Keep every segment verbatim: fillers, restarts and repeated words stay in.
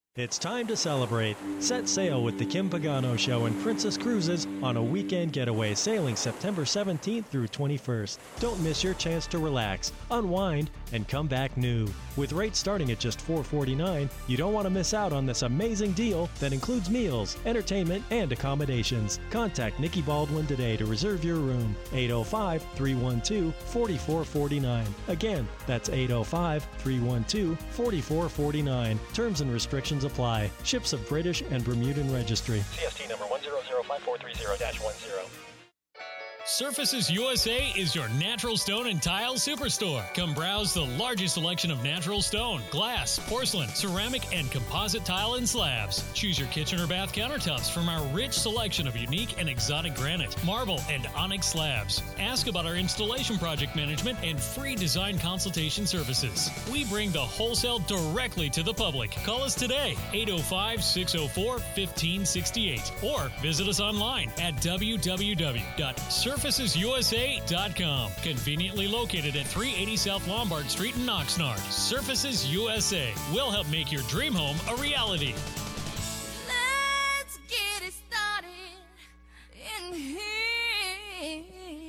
It's time to celebrate. Set sail with the Kim Pagano Show and Princess Cruises on a weekend getaway sailing September seventeenth through twenty-first. Don't miss your chance to relax, unwind, and come back new. With rates starting at just four dollars and forty-nine cents, you don't want to miss out on this amazing deal that includes meals, entertainment, and accommodations. Contact Nikki Baldwin today to reserve your room. eight oh five, three one two, four four four nine. Again, that's eight oh five, three one two, four four four nine. Terms and restrictions apply. Ships of British and Bermudan Registry. C S T number one zero zero five four three zero dash one zero. Surfaces U S A is your natural stone and tile superstore. Come browse the largest selection of natural stone, glass, porcelain, ceramic, and composite tile and slabs. Choose your kitchen or bath countertops from our rich selection of unique and exotic granite, marble, and onyx slabs. Ask about our installation project management and free design consultation services. We bring the wholesale directly to the public. Call us today, eight oh five, six oh four, one five six eight, or visit us online at w w w dot surfaces u s a dot com. Conveniently located at three eighty South Lombard Street in Oxnard. Surfaces U S A will help make your dream home a reality. Let's get it started in here.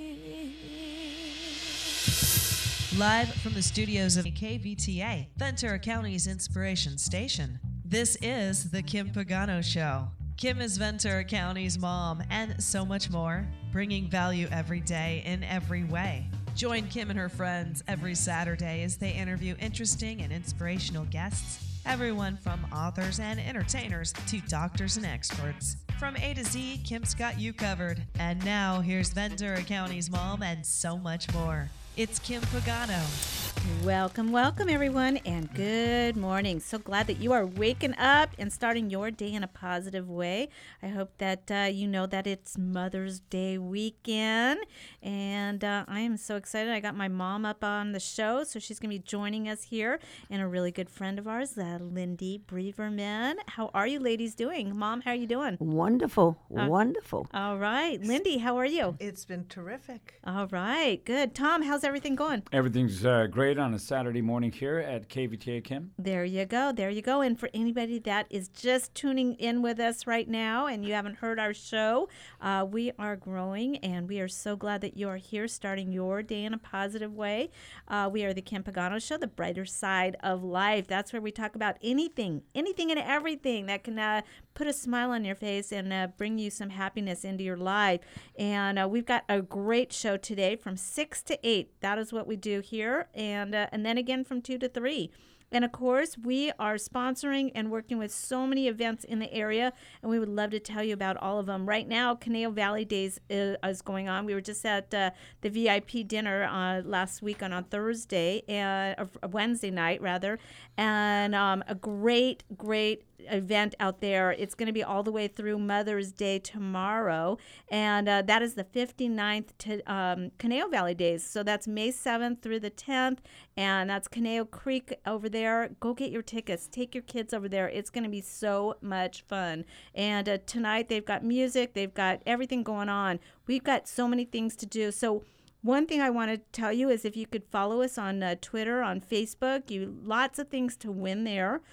Live from the studios of K V T A, Ventura County's Inspiration Station, this is The Kim Pagano Show. Kim is Ventura County's mom and so much more, bringing value every day in every way. Join Kim and her friends every Saturday as they interview interesting and inspirational guests, everyone from authors and entertainers to doctors and experts. From A to Z, Kim's got you covered. And now, here's Ventura County's mom and so much more. It's Kim Pagano. Welcome, welcome, everyone, and good morning. So glad that you are waking up and starting your day in a positive way. I hope that uh, you know that it's Mother's Day weekend, and uh, I am so excited. I got my mom up on the show, so she's going to be joining us here, and a really good friend of ours, uh, Lindy Breverman. How are you ladies doing? Mom, how are you doing? Wonderful, Uh, wonderful. All right. Lindy, how are you? It's been terrific. All right, good. Tom, how's everything going? Everything's uh, great on a Saturday morning here at K V T A, Kim. There you go. There you go. And for anybody that is just tuning in with us right now and you haven't heard our show, uh, we are growing, and we are so glad that you are here starting your day in a positive way. Uh, we are the Kim Pagano Show, the brighter side of life. That's where we talk about anything, anything and everything that can uh, put a smile on your face and uh, bring you some happiness into your life. And uh, we've got a great show today from six to eight. That is what we do here. And, uh, and then again from two to three. And, of course, we are sponsoring and working with so many events in the area, and we would love to tell you about all of them. Right now, Conejo Valley Days is, is going on. We were just at uh, the V I P dinner uh, last week on, on Thursday, uh, or Wednesday night, rather, and um, a great, great event out there. It's going to be all the way through Mother's Day tomorrow, and uh, that is the fifty-ninth to, um, Conejo Valley Days. So that's May seventh through the tenth, and that's Conejo Creek over there. Go get your tickets. Take your kids over there. It's going to be so much fun. And uh, tonight they've got music. They've got everything going on. We've got so many things to do. So one thing I want to tell you is if you could follow us on uh, Twitter, on Facebook, you lots of things to win there.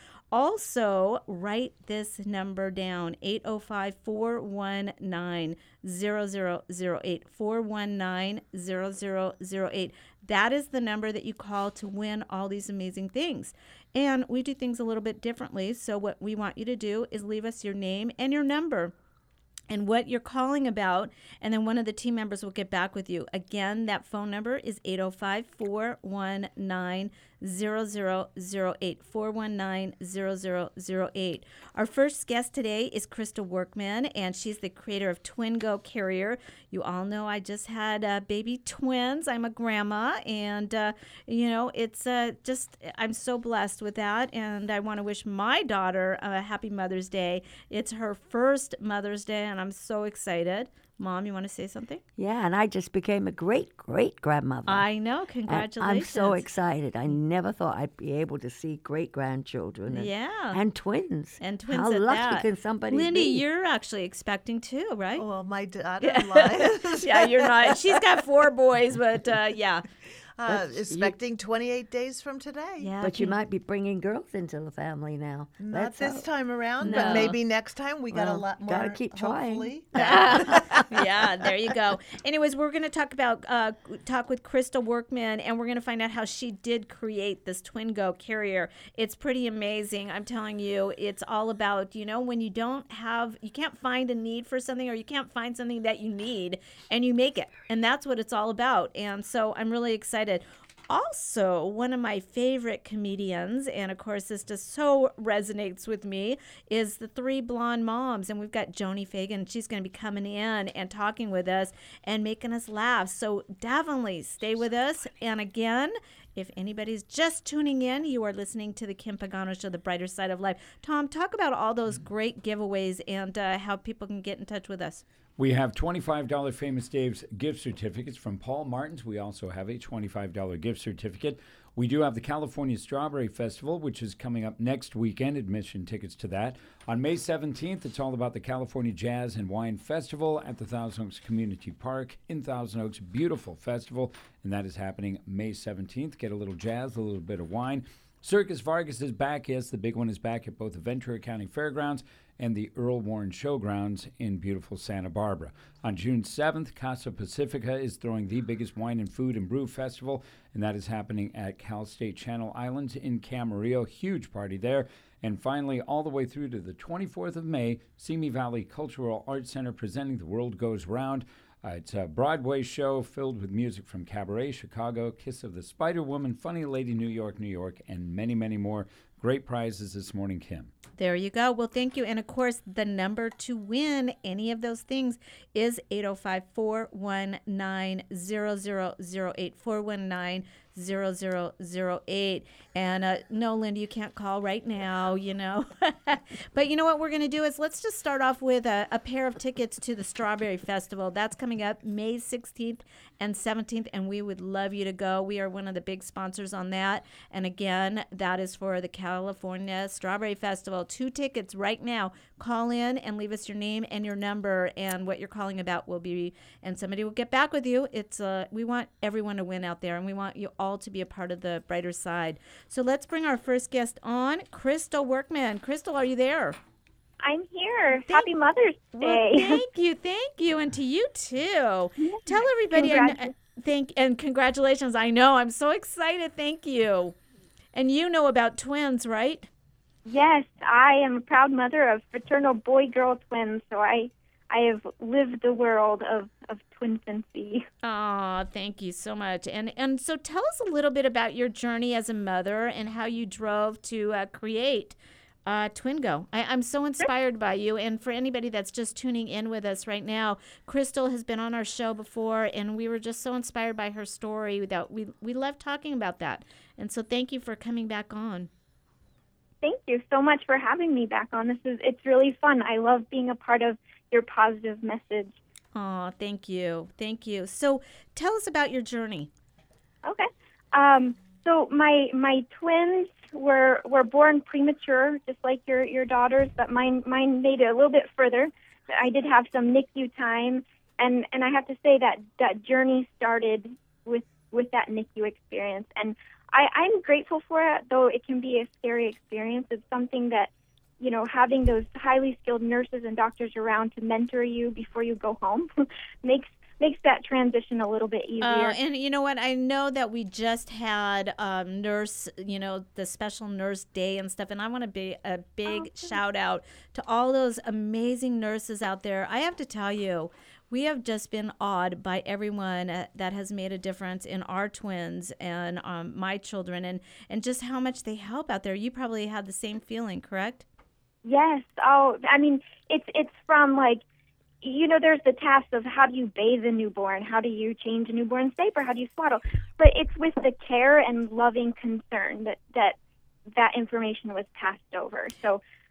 Also, write this number down, eight oh five, four one nine, zero zero zero eight, four one nine, zero zero zero eight. That is the number that you call to win all these amazing things. And we do things a little bit differently, so what we want you to do is leave us your name and your number and what you're calling about, and then one of the team members will get back with you. Again, that phone number is eight oh five, four one nine, zero zero zero eight, four one nine, zero zero zero eight. Our first guest today is Krista Workman, and she's the creator of Twingo Carrier. You all know I just had uh, baby twins. I'm a grandma, and, uh, you know, it's uh, just, I'm so blessed with that, and I want to wish my daughter a happy Mother's Day. It's her first Mother's Day, and I'm so excited. Mom, you want to say something? Yeah, and I just became a great, great grandmother. I know. Congratulations. And I'm so excited. I never thought I'd be able to see great-grandchildren. And, yeah. And twins. And twins How at lucky that. can somebody Lindy, be? you're actually expecting too, right? Oh, well, my daughter lies. Yeah, you're not. She's got four boys, but uh, yeah. Uh, But you- expecting twenty-eight days from today. Yeah. But you might be bringing girls into the family now. Not Let's this hope. time around, No. but maybe next time. We got a Well, lot more. gotta keep trying. hopefully. Yeah, there you go. Anyways, we're going to talk about uh, talk with Crystal Workman, and we're going to find out how she did create this Twingo carrier. It's pretty amazing. I'm telling you, it's all about, you know, when you don't have, you can't find a need for something, or you can't find something that you need, and you make it, and that's what it's all about. And so I'm really excited. Also, one of my favorite comedians, and of course this just so resonates with me, is the Three Blonde Moms. And we've got Joni Fagan. She's going to be coming in and talking with us and making us laugh. So definitely stay with us. And again, if anybody's just tuning in, you are listening to the Kim Pagano Show, The Brighter Side of Life. Tom, talk about all those great giveaways and uh, how people can get in touch with us. We have twenty-five dollars Famous Dave's gift certificates from Paul Martin's. We also have a twenty-five dollars gift certificate. We do have the California Strawberry Festival, which is coming up next weekend. Admission tickets to that. On May seventeenth, it's all about the California Jazz and Wine Festival at the Thousand Oaks Community Park in Thousand Oaks. Beautiful festival, and that is happening May seventeenth. Get a little jazz, a little bit of wine. Circus Vargas is back. Yes, the big one is back at both the Ventura County Fairgrounds and the Earl Warren Showgrounds in beautiful Santa Barbara. On June seventh, Casa Pacifica is throwing the biggest wine and food and brew festival, and that is happening at Cal State Channel Islands in Camarillo. Huge party there. And finally, all the way through to the twenty-fourth of May, Simi Valley Cultural Arts Center presenting The World Goes Round. Uh, it's a Broadway show filled with music from Cabaret, Chicago, Kiss of the Spider Woman, Funny Lady, New York, New York, and many, many more. Great prizes this morning, Kim. There you go. Well, thank you. And of course, the number to win any of those things is eight oh five, four one nine, zero zero zero eight, four one nine, zero zero zero eight. And uh, no, Linda, you can't call right now, you know. But you know what we're going to do is let's just start off with a, a pair of tickets to the Strawberry Festival. That's coming up May sixteenth and seventeenth, and we would love you to go. We are one of the big sponsors on that. And again, that is for the California Strawberry Festival. Two tickets right now. Call in and leave us your name and your number, and what you're calling about will be, and somebody will get back with you. It's uh, we want everyone to win out there, and we want you all to be a part of the brighter side. So let's bring our first guest on, Crystal Workman. Crystal, are you there? I'm here. Thank- Happy Mother's Day. Well, thank you, thank you, and to you too. Tell everybody and uh, thank and congratulations. I know I'm so excited. Thank you. And you know about twins, right? Yes, I am a proud mother of fraternal boy-girl twins, so I I have lived the world of, of twinfancy. Oh, thank you so much. And and so tell us a little bit about your journey as a mother and how you drove to uh, create uh, Twingo. I, I'm so inspired by you. And for anybody that's just tuning in with us right now, Crystal has been on our show before, and we were just so inspired by her story that we, we love talking about that. And so thank you for coming back on. Thank you so much for having me back on. This is it's really fun. I love being a part of your positive message. Oh, thank you. Thank you. So tell us about your journey. Okay. Um, so my my twins were were born premature, just like your, your daughters, but mine mine made it a little bit further. I did have some N I C U time, and, and I have to say that that journey started with, with that N I C U experience. And I, I'm grateful for it, though it can be a scary experience. It's something that, you know, having those highly skilled nurses and doctors around to mentor you before you go home makes makes that transition a little bit easier. Uh, and you know what? I know that we just had um, nurse, you know, the special nurse day and stuff, and I want to be a big Oh, shout out to all those amazing nurses out there. I have to tell you, we have just been awed by everyone uh, that has made a difference in our twins and um, my children, and, and just how much they help out there. You probably had the same feeling, correct? Yes. Oh, I mean, it's it's from like, you know, there's the task of how do you bathe a newborn, how do you change a newborn's diaper, how do you swaddle, but it's with the care and loving concern that that, that information was passed over. So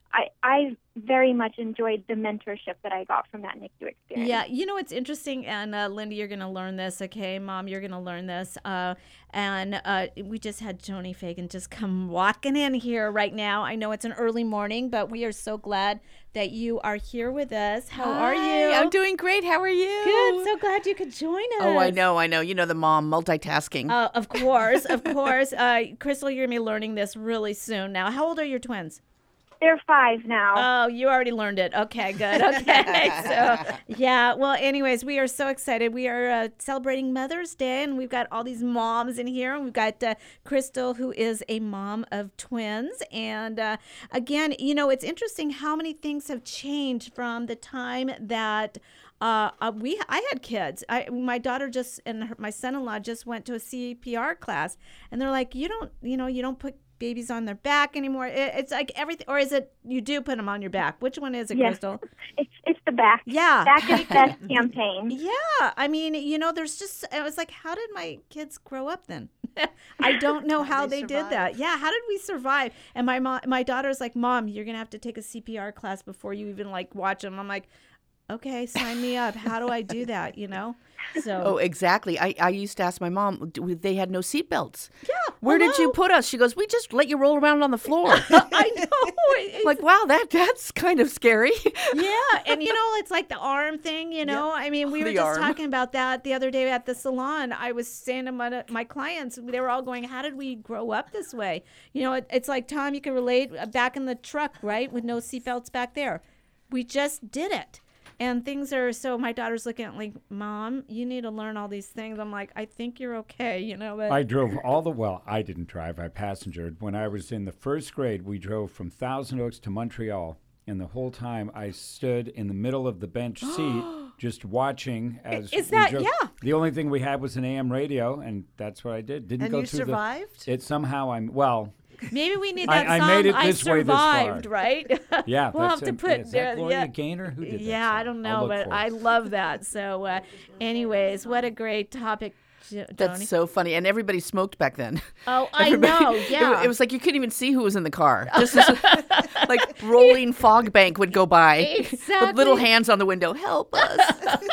I, I very much enjoyed the mentorship that I got from that N I C U experience. Yeah, you know, it's interesting, and uh, Linda, you're going to learn this, okay? Mom, you're going to learn this. Uh, and uh, we just had Joni Fagan just come walking in here right now. I know it's an early morning, but we are so glad that you are here with us. How Hi, are you? I'm doing great. How are you? Good. So glad you could join us. Oh, I know, I know. You know the mom multitasking. Uh, of course, of course. Uh, Crystal, you're going to be learning this really soon now. How old are your twins? They're five now. Oh, you already learned it. Okay, good. Okay. so, yeah. Well, anyways, we are so excited. We are uh, celebrating Mother's Day, and we've got all these moms in here. And we've got uh, Crystal, who is a mom of twins. And uh, again, you know, it's interesting how many things have changed from the time that Uh, uh, we I had kids. I my daughter just and her, my son-in-law just went to a C P R class, and they're like, you don't, you know, you don't put babies on their back anymore. It, it's like everything, or is it you do put them on your back? Which one is it, Yes. Crystal? It's it's the back. Yeah, Back is best campaign. Yeah, I mean, you know, there's just I was like, how did my kids grow up then? I don't know how, they they, did that. Yeah, how did we survive? And my mom, my daughter's like, Mom, you're gonna have to take a C P R class before you even like watch them. I'm like, okay, sign me up. How do I do that? You know? So. Oh, exactly. I, I used to ask my mom, do we- they had no seatbelts. Yeah. Where did you hello. put us? She goes, we just let you roll around on the floor. I know. It's- Like, wow, that that's kind of scary. Yeah, and you know, it's like the arm thing, you know. I mean, we were The just arm. talking about that the other day at the salon. I was saying to my, my clients, they were all going, how did we grow up this way? You know, it, it's like, Tom, you can relate, uh, back in the truck, right, with no seatbelts back there. We just did it. And things are, so my daughter's looking at like, Mom, you need to learn all these things. I'm like, I think you're okay, you know. But I drove all the, well, I didn't drive, I passengered. When I was in the first grade, we drove from Thousand Oaks to Montreal. And the whole time I stood in the middle of the bench seat just watching as Is we that- drove. yeah. The only thing we had was an A M radio, and that's what I did. Didn't And go you through survived? The, it somehow I'm, well, maybe we need I- that I song, made it I this way this far. survived, right? yeah. We'll that's have to it. put Is that uh, Gloria yeah. Gaynor? Who did that Yeah, I song? don't I'll know, look but for I it. love that. So, uh, anyways, what a great topic, Jo- Joni. That's so funny. And everybody smoked back then. Oh, I Everybody- know. it- Yeah. It, was like you couldn't even see who was in the car. Just this, like rolling fog bank would go by Exactly. with little hands on the window. Help us.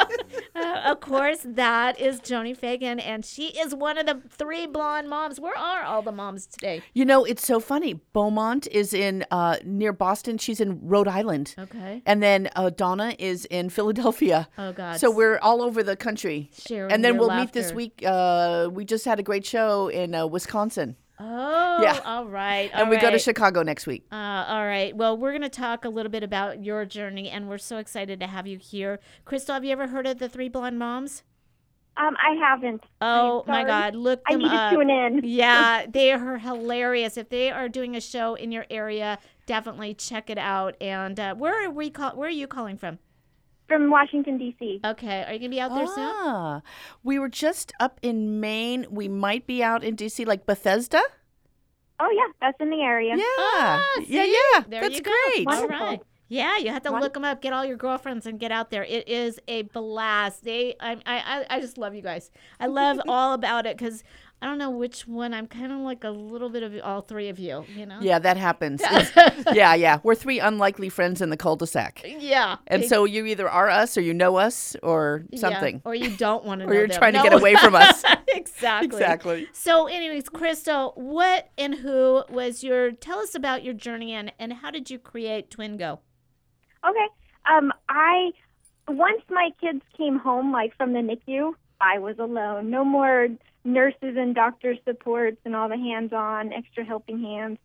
Uh, of course, that is Joni Fagan, and she is one of the three blonde moms. Where are all the moms today? You know, it's so funny. Beaumont is in uh, near Boston. She's in Rhode Island. Okay. And then uh, Donna is in Philadelphia. Oh, God. So we're all over the country. Sharing and then your we'll meet this laughter. week. Uh, we just had a great show in uh, Wisconsin. Oh, Yeah. all right. And all we go to right. Chicago next week. Uh, all right. Well, we're going to talk a little bit about your journey, and we're so excited to have you here. Crystal, have you ever heard of the Three Blonde Moms? Um, I haven't. Oh, I'm my sorry. God. Look I them need to up. tune in. Yeah, they are hilarious. If they are doing a show in your area, definitely check it out. And uh, where are we call- Where are you calling from? From Washington, D C Okay. Are you going to be out there soon? Ah, we were just up in Maine. We might be out in D C, like Bethesda. Oh, yeah, that's in the area. Yeah. Ah, yeah, see? yeah. There That's you go. great. All Wonderful. right. Yeah, you have to look Wonderful. them up. Get all your girlfriends and get out there. It is a blast. They, I, I, I just love you guys. I love all about it because I don't know which one. I'm kind of like a little bit of all three of you. You know? Yeah, that happens. It's- yeah, yeah. We're three unlikely friends in the cul-de-sac. Yeah. And It- so you either are us or you know us or yeah, something. or you don't want to know Or you're them. trying to No. get away from us. Exactly. Exactly. So, anyways, Crystal, what and who was your? Tell us about your journey and and how did you create Twingo? Okay. Um, I once my kids came home, like from the N I C U, I was alone. No more nurses and doctor supports and all the hands-on, extra helping hands.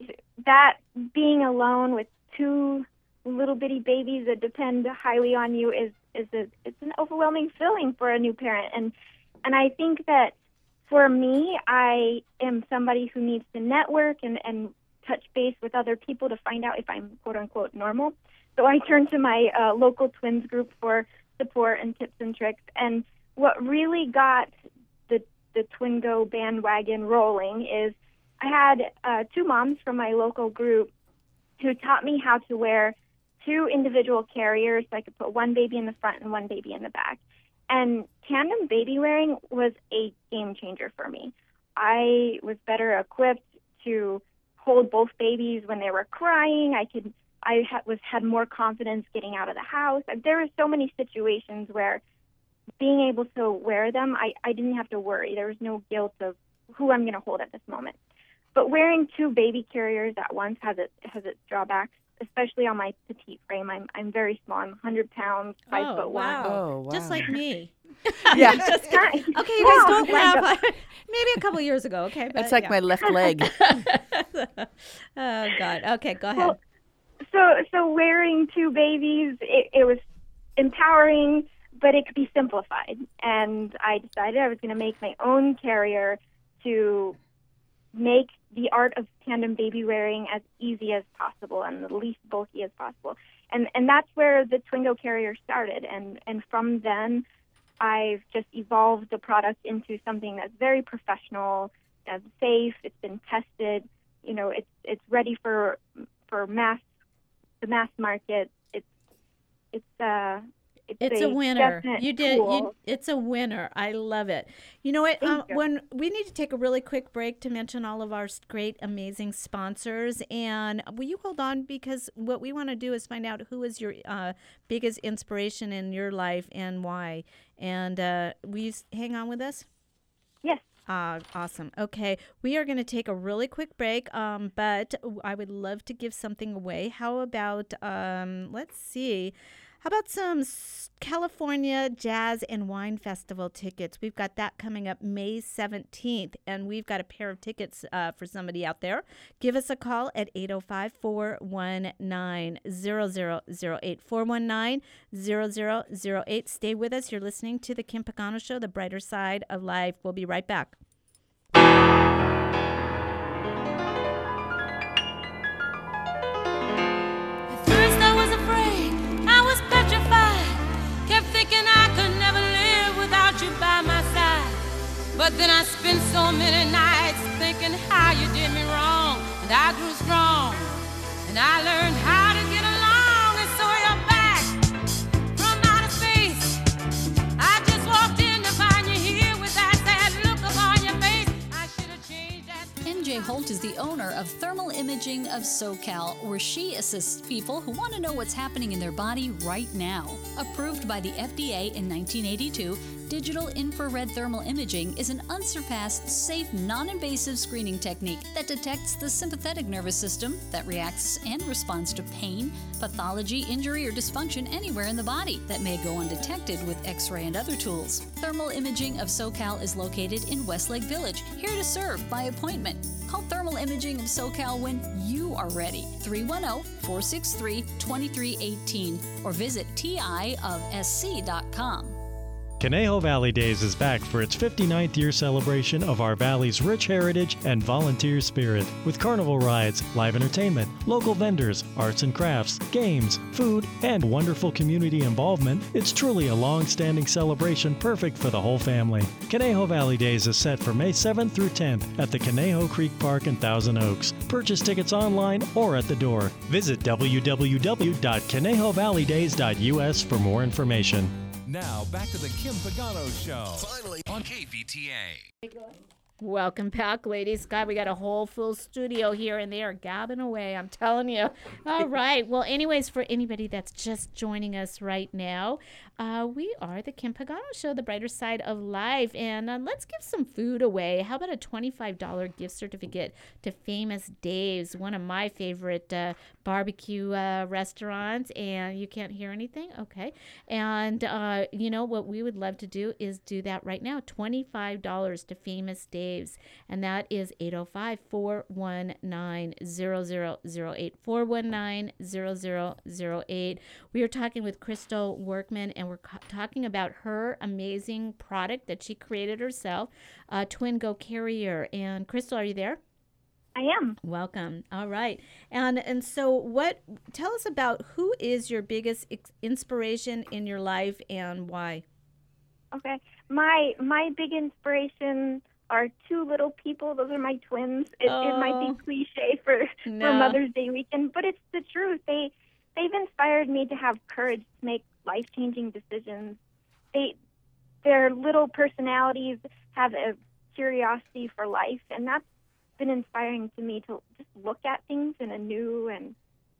That being alone with two little bitty babies that depend highly on you is is a, it's an overwhelming feeling for a new parent. And and I think that for me, I am somebody who needs to network and and touch base with other people to find out if I'm quote unquote normal. So I turned to my uh, local twins group for support and tips and tricks. And what really got the the Twingo bandwagon rolling is I had uh, two moms from my local group who taught me how to wear two individual carriers so I could put one baby in the front and one baby in the back. And tandem baby wearing was a game changer for me. I was better equipped to hold both babies when they were crying. I could I ha- was had more confidence getting out of the house. There were so many situations where being able to wear them, I, I didn't have to worry. There was no guilt of who I'm going to hold at this moment. But wearing two baby carriers at once has its has its drawbacks, especially on my petite frame. I'm I'm very small. I'm one hundred pounds, five Oh, foot one. wow. Oh, wow. Just like me. Yeah. Just kind of- Okay, you Wow. guys don't laugh. Maybe a couple years ago, okay? But That's like yeah. my left leg. Oh, God. Okay, go ahead. Well, so so wearing two babies, it, it was empowering, but it could be simplified. And I decided I was going to make my own carrier to make the art of tandem baby wearing as easy as possible and the least bulky as possible. And and that's where the Twingo carrier started. And, and from then, I've just evolved the product into something that's very professional, uh, safe. It's been tested. You know, it's it's ready for for mass the mass market. It's it's uh it's, It's a winner. definite You did. You, tool. it's a winner. I love it. You know what? Um, Thank you. when we need to take a really quick break to mention all of our s- great, amazing sponsors, and will you hold on because what we want to do is find out who is your uh, biggest inspiration in your life and why. And uh, will you s- hang on with us? Yes. Ah, awesome. Okay, we are going to take a really quick break, um, but I would love to give something away. How about, um, let's see, how about some s- California Jazz and Wine Festival tickets? We've got that coming up May seventeenth, and we've got a pair of tickets uh, for somebody out there. Give us a call at eight oh five, four one nine, zero zero zero eight, four one nine, zero zero zero eight. Stay with us. You're listening to The Kim Pagano Show, the brighter side of life. We'll be right back. At first I was afraid, I was petrified. Kept thinking I could never live without you by my side. But then I spent so many nights thinking how you did me wrong. And I grew strong, and I learned how to get along. And so you're back from outer space. I just walked in to find you here with that sad look upon your face. I should have changed that. M J Holt is the owner of Thermal Imaging of SoCal, where she assists people who want to know what's happening in their body right now. Approved by the F D A in nineteen eighty-two, digital infrared thermal imaging is an unsurpassed, safe, non-invasive screening technique that detects the sympathetic nervous system that reacts and responds to pain, pathology, injury, or dysfunction anywhere in the body that may go undetected with X-ray and other tools. Thermal Imaging of SoCal is located in Westlake Village, here to serve by appointment. Call Thermal Imaging of SoCal when you are ready. three one zero, four six three, two three one eight or visit T I of S C dot com. Conejo Valley Days is back for its fifty-ninth year celebration of our valley's rich heritage and volunteer spirit. With carnival rides, live entertainment, local vendors, arts and crafts, games, food, and wonderful community involvement, it's truly a long-standing celebration perfect for the whole family. Conejo Valley Days is set for May seventh through tenth at the Conejo Creek Park in Thousand Oaks. Purchase tickets online or at the door. Visit w w w dot conejo valley days dot u s for more information. Now, back to the Kim Pagano Show. Finally on K V T A. Welcome back, ladies. God, we got a whole full studio here, and they are gabbing away. I'm telling you. All right. Well, anyways, for anybody that's just joining us right now, uh, we are the Kim Pagano Show, the brighter side of life. And uh, let's give some food away. How about a twenty-five dollars gift certificate to Famous Dave's, one of my favorite uh, barbecue uh, restaurants? And you can't hear anything? Okay. And, uh, you know, what we would love to do is do that right now. twenty-five dollars to Famous Dave's. And that is eight oh five, four one nine, zero zero zero eight, four one nine, zero zero zero eight. We are talking with Crystal Workman, and we're co- talking about her amazing product that she created herself, uh, Twingo Carrier. And Crystal, are you there? I am. Welcome. All right. And and so what, tell us about who is your biggest ex- inspiration in your life and why? Okay. My my big inspiration are two little people. Those are my twins. It, Oh. it might be cliche for, No. for Mother's Day weekend, but it's the truth. They they've inspired me to have courage to make life-changing decisions. They their little personalities have a curiosity for life, and that's been inspiring to me to just look at things in a new and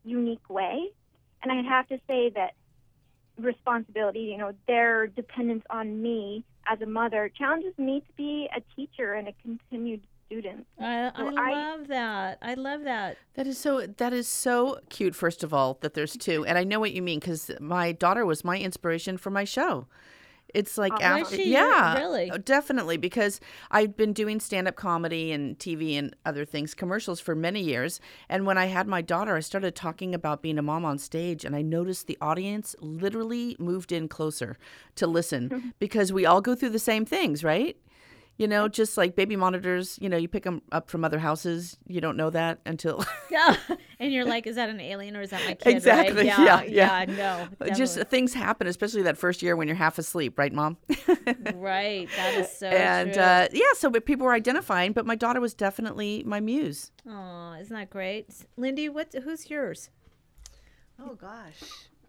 unique way. And I'd have to say that responsibility, you know, their dependence on me as a mother challenges me to be a teacher and a continued student. I, So I I- love that. I love that. That is so that is so cute, first of all, that there's two. And I know what you mean, because my daughter was my inspiration for my show. It's like Oh, was after, she? yeah, Really? definitely, because I've been doing stand-up comedy and T V and other things, commercials for many years. And when I had my daughter, I started talking about being a mom on stage, and I noticed the audience literally moved in closer to listen because we all go through the same things, right? You know, just like baby monitors, you know, you pick them up from other houses. You don't know that until Yeah. And you're like, is that an alien or is that my kid? exactly. Right? Yeah, yeah. yeah. No. Just definitely. things happen, especially that first year when you're half asleep, right, Mom? Right. That is so and true. uh, yeah, so but people were identifying, but my daughter was definitely my muse. Oh, isn't that great? Lindy, what? Who's yours? Oh gosh.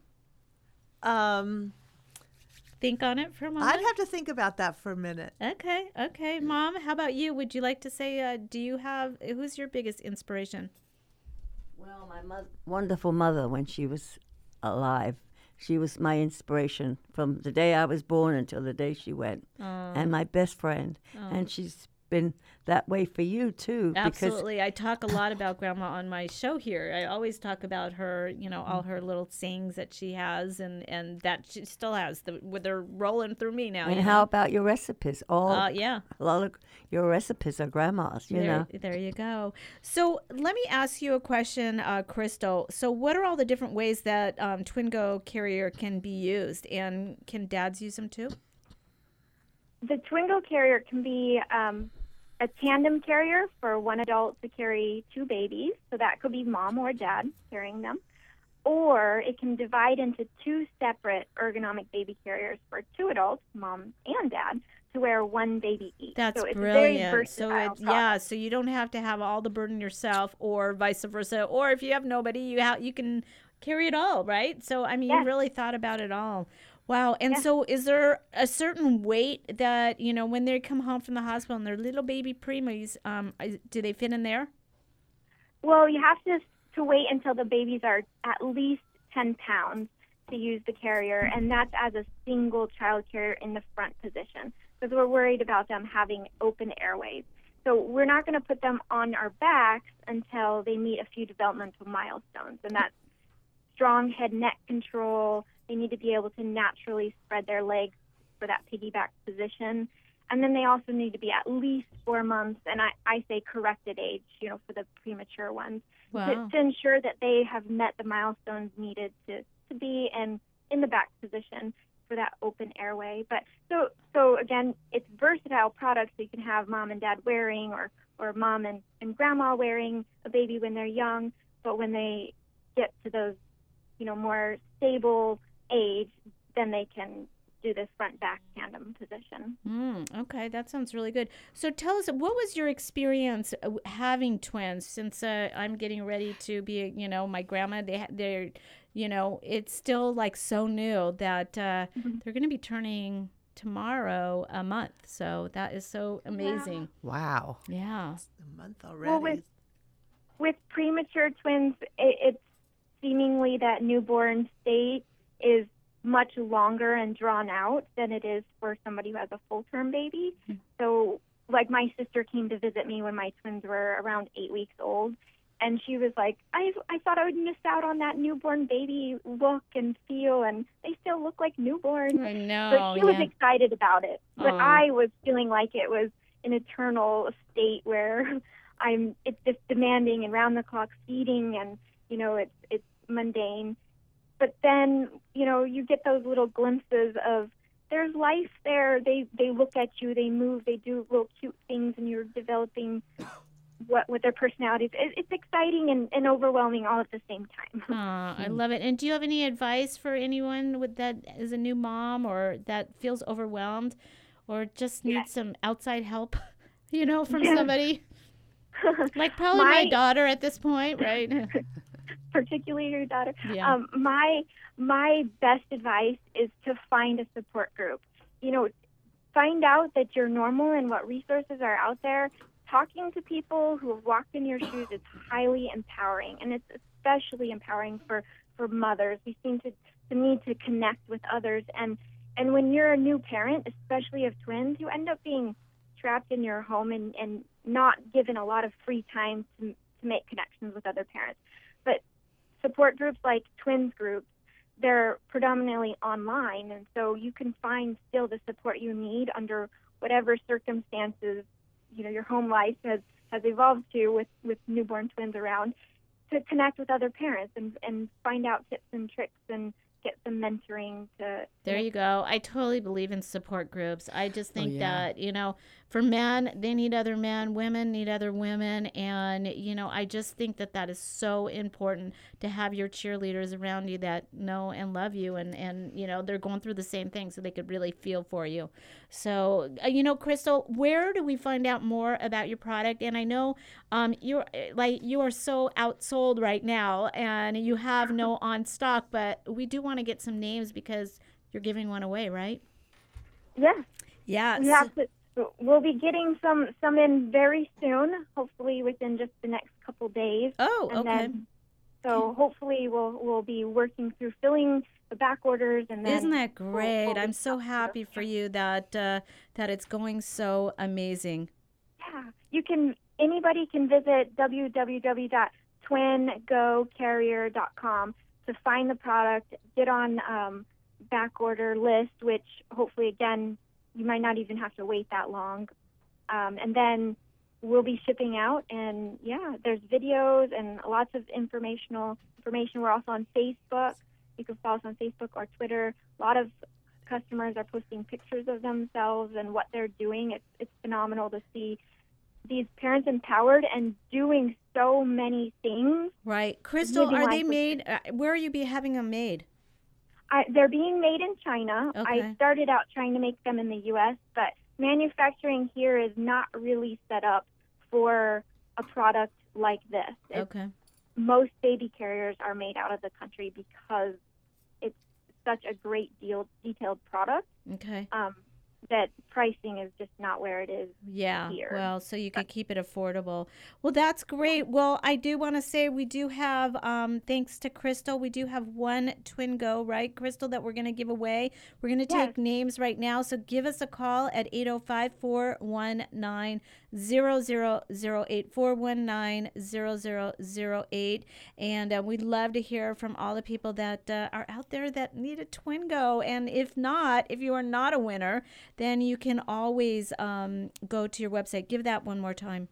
Um, Think on it for a moment. I'd have to think about that for a minute. Okay, okay. Mom, how about you? Would you like to say, uh, do you have, who's your biggest inspiration? Well, my mother, wonderful mother, when she was alive, she was my inspiration from the day I was born until the day she went, Oh. and my best friend. Oh. And she's been that way for you too. Absolutely. I talk a lot about Grandma on my show here. I always talk about her, you know, all her little sayings that she has and, and that she still has. The, with they're rolling through me now. And you how know? about your recipes? All Uh, yeah. a lot of your recipes are grandma's. You there, know. there you go. So let me ask you a question, uh, Crystal. So what are all the different ways that um, Twingo carrier can be used, and can dads use them too? The Twingo carrier can be um, a tandem carrier for one adult to carry two babies, so that could be mom or dad carrying them. Or it can divide into two separate ergonomic baby carriers for two adults, mom and dad, to wear one baby each. That's so it's brilliant. A very versatile so it, yeah, so you don't have to have all the burden yourself, or vice versa. Or if you have nobody, you have you can carry it all, right? So I mean, Yes. you really thought about it all. Wow. And Yes. so is there a certain weight that, you know, when they come home from the hospital and they're little baby preemies, um, is- do they fit in there? Well, you have to to wait until the babies are at least ten pounds to use the carrier, and that's as a single child carrier in the front position, because we're worried about them having open airways. So we're not going to put them on our backs until they meet a few developmental milestones, and that's strong head-neck control. They need to be able to naturally spread their legs for that piggyback position. And then they also need to be at least four months, and I, I say corrected age, you know, for the premature ones, Wow. to, to ensure that they have met the milestones needed to, to be in, in the back position for that open airway. But so so again, it's versatile products that you can have mom and dad wearing, or, or mom and, and grandma wearing a baby when they're young, but when they get to those, you know, more stable age, then they can do this front back tandem position. Mm, okay, that sounds really good. So tell us, what was your experience uh, having twins? Since uh, I'm getting ready to be, you know, my grandma, they, ha- they're, you know, it's still like so new that uh, Mm-hmm. they're going to be turning tomorrow a month. So that is so amazing. Wow. Yeah. A month already. Well, with, with premature twins, it, it's seemingly that newborn state is much longer and drawn out than it is for somebody who has a full-term baby. So, like, my sister came to visit me when my twins were around eight weeks old, and she was like, I I thought I would miss out on that newborn baby look and feel, and they still look like newborns. I know, But she was yeah. excited about it. But Aw. I was feeling like it was an eternal state where I'm it's just demanding and round-the-clock feeding, and, you know, it's it's mundane. But then, you know, you get those little glimpses of there's life there. They they look at you, they move, they do little cute things, and you're developing what with their personalities. It, it's exciting and, and overwhelming all at the same time. Aw, I love it. And do you have any advice for anyone with that is a new mom or that feels overwhelmed or just needs some outside help, you know, from Yes. somebody? Like probably my, My- daughter at this point, right? Particularly your daughter. Yeah. Um, my my best advice is to find a support group. You know, find out that you're normal and what resources are out there. Talking to people who have walked in your shoes is highly empowering, and it's especially empowering for, for mothers. We seem to, to need to connect with others. And, and when you're a new parent, especially of twins, you end up being trapped in your home and, and not given a lot of free time to, to make connections with other parents. But support groups like twins groups, they're predominantly online, and so you can find still the support you need under whatever circumstances, you know, your home life has, has evolved to with, with newborn twins around, to connect with other parents and, and find out tips and tricks and get some mentoring to... There you go. I totally believe in support groups. I just think Oh, yeah. that, you know, for men, they need other men. Women need other women. And, you know, I just think that that is so important to have your cheerleaders around you that know and love you. And, and you know, they're going through the same thing so they could really feel for you. So, uh, you know, Crystal, where do we find out more about your product? And I know um, you're like you are so outsold right now and you have no on stock, but we do want to get some names because you're giving one away, right? Yeah. Yeah. We have to, we'll be getting some, some in very soon, hopefully within just the next couple days. Oh, and okay. Then, so hopefully we'll we'll be working through filling the back orders, and then Isn't that great? we'll- we'll I'm so happy for you that uh, that it's going so amazing. Yeah, you can. Anybody can visit w w w dot twin go carrier dot com to find the product. Get on um, back order list, which hopefully again you might not even have to wait that long, um, and then we'll be shipping out. And yeah, there's videos and lots of informational information. We're also on Facebook. You can follow us on Facebook or Twitter. A lot of customers are posting pictures of themselves and what they're doing. It's it's phenomenal to see these parents empowered and doing so many things. Right. Crystal, Living are life they with- made? Uh, where are you be having them made? I, they're being made in China. Okay. I started out trying to make them in the U S, but manufacturing here is not really set up for a product like this. It's, Okay. Most baby carriers are made out of the country because it's such a great deal detailed product. Okay. Um, that pricing is just not where it is Yeah, here. well, so you could keep it affordable. Well, that's great. Well, I do want to say we do have, um, thanks to Crystal, we do have one Twin Go, right, Crystal, that we're going to give away. We're going to Yes. take names right now, so give us a call at eight oh five, four one nine, zero zero zero eight, four one nine, zero zero zero eight, and uh, we'd love to hear from all the people that uh, are out there that need a Twin Go, and if not, if you are not a winner, then you can always um, go to your website. Give that one more time.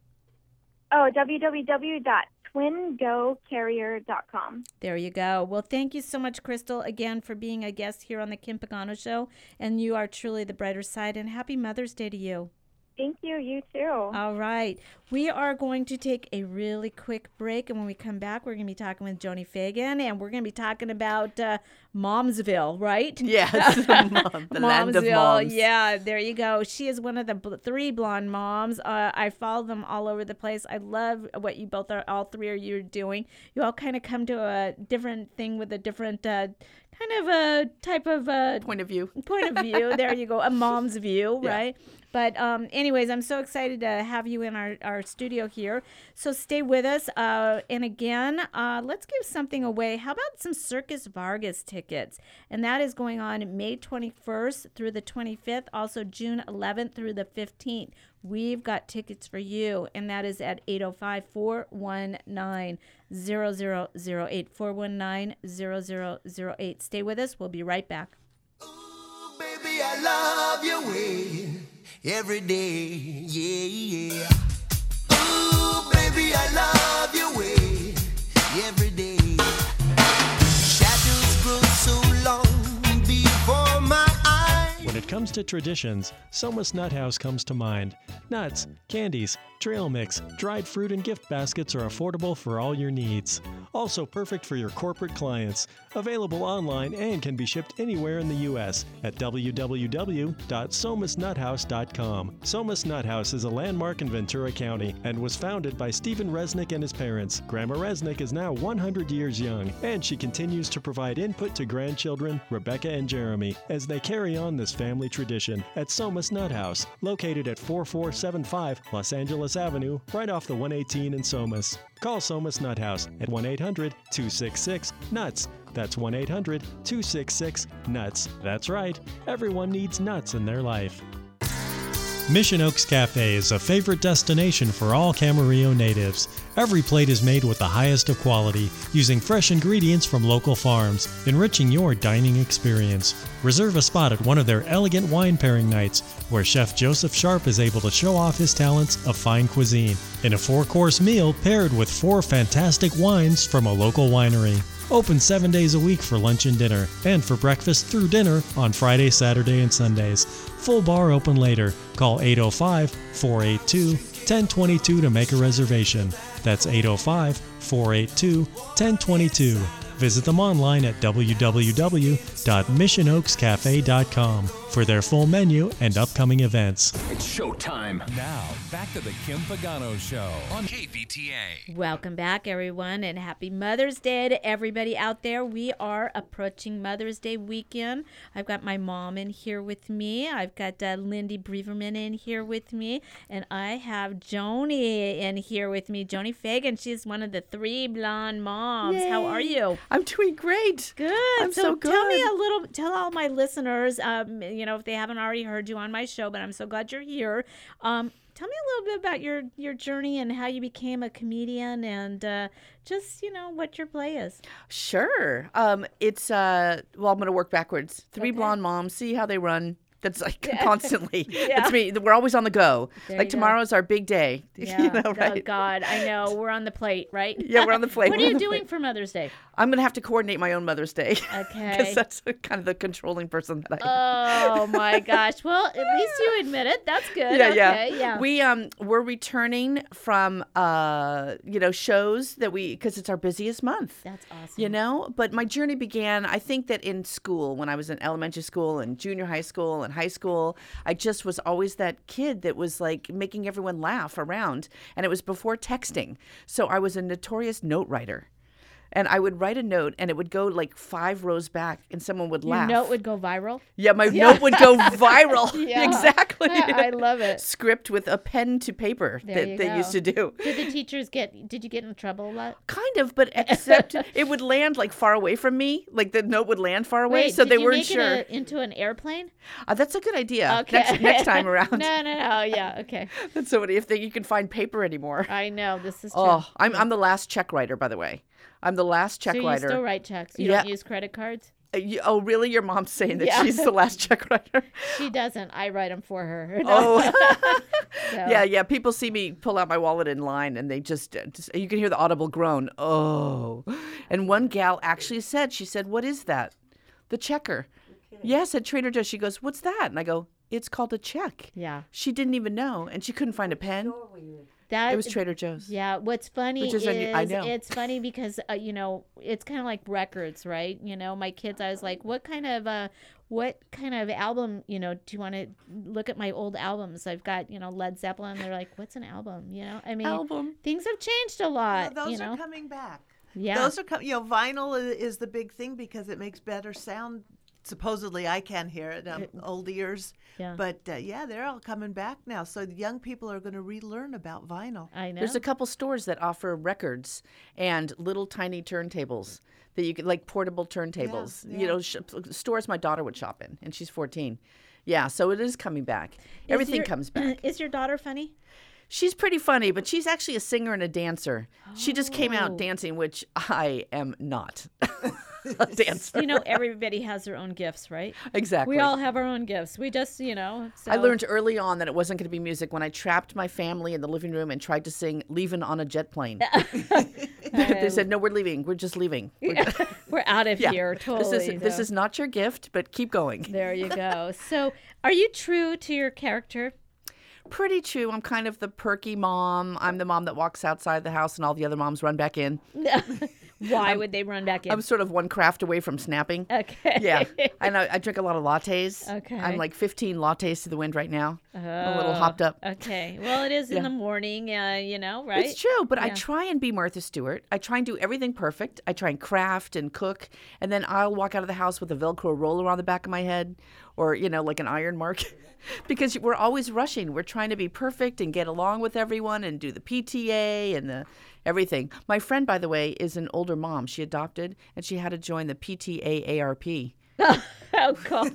Oh, w w w dot twin go carrier dot com. There you go. Well, thank you so much, Crystal, again, for being a guest here on the Kim Pagano Show. And you are truly the brighter side. And happy Mother's Day to you. Thank you. You too. All right. We are going to take a really quick break. And when we come back, we're going to be talking with Joni Fagan. And we're going to be talking about uh, Momsville, right? Yes, mom, the land of Momsville. moms. Yeah, there you go. She is one of the bl- three blonde moms. Uh, I follow them all over the place. I love what you both are, all three of you are doing. You all kind of come to a different thing with a different uh, kind of a type of uh, Point of view. point of view. There you go. A mom's view, Yeah. right? But um, anyways, I'm so excited to have you in our, our studio here. So stay with us. Uh, and again, uh, let's give something away. How about some Circus Vargas tickets? And that is going on May twenty-first through the twenty-fifth, also June eleventh through the fifteenth. We've got tickets for you, and that is at eight oh five, four one nine, zero zero zero eight, four one nine, zero zero zero eight. Stay with us. We'll be right back. Baby, I love your way every day, yeah, yeah. Ooh, baby, I love your way every day. Shadows grow so long before my eyes. When it comes to traditions, Soma's Nut House comes to mind. Nuts, candies, trail mix, dried fruit, and gift baskets are affordable for all your needs. Also perfect for your corporate clients. Available online and can be shipped anywhere in the U S at w w w dot somas nut house dot com. Somas Nut House is a landmark in Ventura County and was founded by Stephen Resnick and his parents. Grandma Resnick is now one hundred years young, and she continues to provide input to grandchildren, Rebecca and Jeremy, as they carry on this family tradition at Somas Nut House, located at four four seven five Los Angeles Somas Avenue, right off the one eighteen in Somas. Call Somas Nut House at one eight hundred two six six nuts. That's one eight hundred two six six nuts. That's right, everyone needs nuts in their life. Mission Oaks Cafe is a favorite destination for all Camarillo natives. Every plate is made with the highest of quality, using fresh ingredients from local farms, enriching your dining experience. Reserve a spot at one of their elegant wine pairing nights, where Chef Joseph Sharp is able to show off his talents of fine cuisine in a four-course meal paired with four fantastic wines from a local winery. Open seven days a week for lunch and dinner, and for breakfast through dinner on Friday, Saturday, and Sundays. Full bar open later. Call eight oh five, four eight two, one oh two two to make a reservation. That's eight oh five, four eight two, one oh two two. Visit them online at w w w dot mission oaks cafe dot com for their full menu and upcoming events. It's showtime. Now, back to the Kim Pagano Show on K V T A. Welcome back, everyone, and happy Mother's Day to everybody out there. We are approaching Mother's Day weekend. I've got my mom in here with me. I've got uh, Lindy Breverman in here with me, and I have Joni in here with me. Joni Fagan. She's one of the three blonde moms. Yay. How are you? I'm doing great. Good. I'm so, so good. Tell me a little. Tell all my listeners. Um, you know, if they haven't already heard you on my show, but I'm so glad you're here. Um, tell me a little bit about your your journey and how you became a comedian, and uh, just you know what your play is. Sure. Um, it's uh. Well, I'm going to work backwards. Three Okay. blonde moms. See how they run. That's like constantly. Yeah. That's me. We're always on the go. There like you go. tomorrow's our big day. Yeah. You know, right? Oh God, I know. We're on the plate, right? Yeah, we're on the plate. What We're are on you the doing plate. for Mother's Day? I'm going to have to coordinate my own Mother's Day. Okay. Because that's kind of the controlling person that I am. Oh my gosh. Well, at least you admit it. That's good. Yeah, okay. yeah. Yeah. We um we're returning from uh you know shows that we because it's our busiest month. That's awesome. You know, but my journey began. I think that in school, when I was in elementary school and junior high school and high school, I just was always that kid that was like making everyone laugh around, and it was before texting, so I was a notorious note writer. And I would write a note, and it would go like five rows back, and someone would Your laugh. note would go viral? Yeah, my Yeah. note would go viral. Yeah. Exactly. I love it. Script with a pen to paper There that you they go. used to do. Did the teachers get, did you get in trouble a lot? Kind of, but except it would land like far away from me. Like the note would land far away, Wait, so did they you weren't make sure. it a, into an airplane? Uh, that's a good idea. Okay. Next, next time around. no, no, no. Yeah, okay. That's so if they, you can find paper anymore. I know, this is true. Oh, I'm I'm the last check writer, by the way. I'm the last check so you writer. still write checks? You Yeah. don't use credit cards? Uh, you- oh, really? Your mom's saying that Yeah. she's the last check writer? She doesn't. I write them for her. Oh. So- Yeah, yeah. People see me pull out my wallet in line, and they just, uh, just you can hear the audible groan. Oh. And one gal actually said, she said, "What is that?" The checker. Yes, at Trader Joe's. She goes, "What's that?" And I go, "It's called a check." Yeah. She didn't even know, and she couldn't find a pen. That, It was Trader Joe's. Yeah, what's funny Which is, is unu- I know. it's funny because uh, you know it's kind of like records, right? You know, my kids, I was like, what kind of uh, what kind of album? You know, do you want to look at my old albums? I've got you know Led Zeppelin. They're like, what's an album? You know, I mean, Album. things have changed a lot. Well, those you know? are coming back. Yeah. Those are coming. You know, vinyl is, is the big thing because it makes better sound. Supposedly, I can hear it. Um, old ears. Yeah. But uh, yeah, they're all coming back now. So the young people are going to relearn about vinyl. I know. There's a couple stores that offer records and little tiny turntables that you could, like portable turntables. Yeah, You know, sh- stores my daughter would shop in, and she's fourteen. Yeah, so it is coming back. Is Everything your- comes back. Is your daughter funny? She's pretty funny, but she's actually a singer and a dancer. She just came Oh. out dancing, which I am not a dancer. You know, everybody has their own gifts, right? Exactly. We all have our own gifts. We just, you know. So. I learned early on that it wasn't going to be music when I trapped my family in the living room and tried to sing "Leaving on a Jet Plane." They said, "No, we're leaving. We're just leaving. We're, Yeah, we're out of Yeah. here. Totally. This is this though. is not your gift, but keep going." There you go. So, are you true to your character? Pretty true. I'm kind of the perky mom. I'm the mom that walks outside the house and all the other moms run back in. Why would they run back in? I'm sort of one craft away from snapping. Okay. Yeah. I know. I drink a lot of lattes. Okay. I'm like fifteen lattes to the wind right now. Oh, a little hopped up. Okay. Well, it is Yeah. in the morning, uh, you know, right? It's true, but I Yeah. try and be Martha Stewart. I try and do everything perfect. I try and craft and cook, and then I'll walk out of the house with a Velcro roller on the back of my head, or you know, like an iron mark, because we're always rushing. We're trying to be perfect and get along with everyone and do the P T A and the everything. My friend, by the way, is an older mom. She adopted, and she had to join the P T A A R P. Oh, God.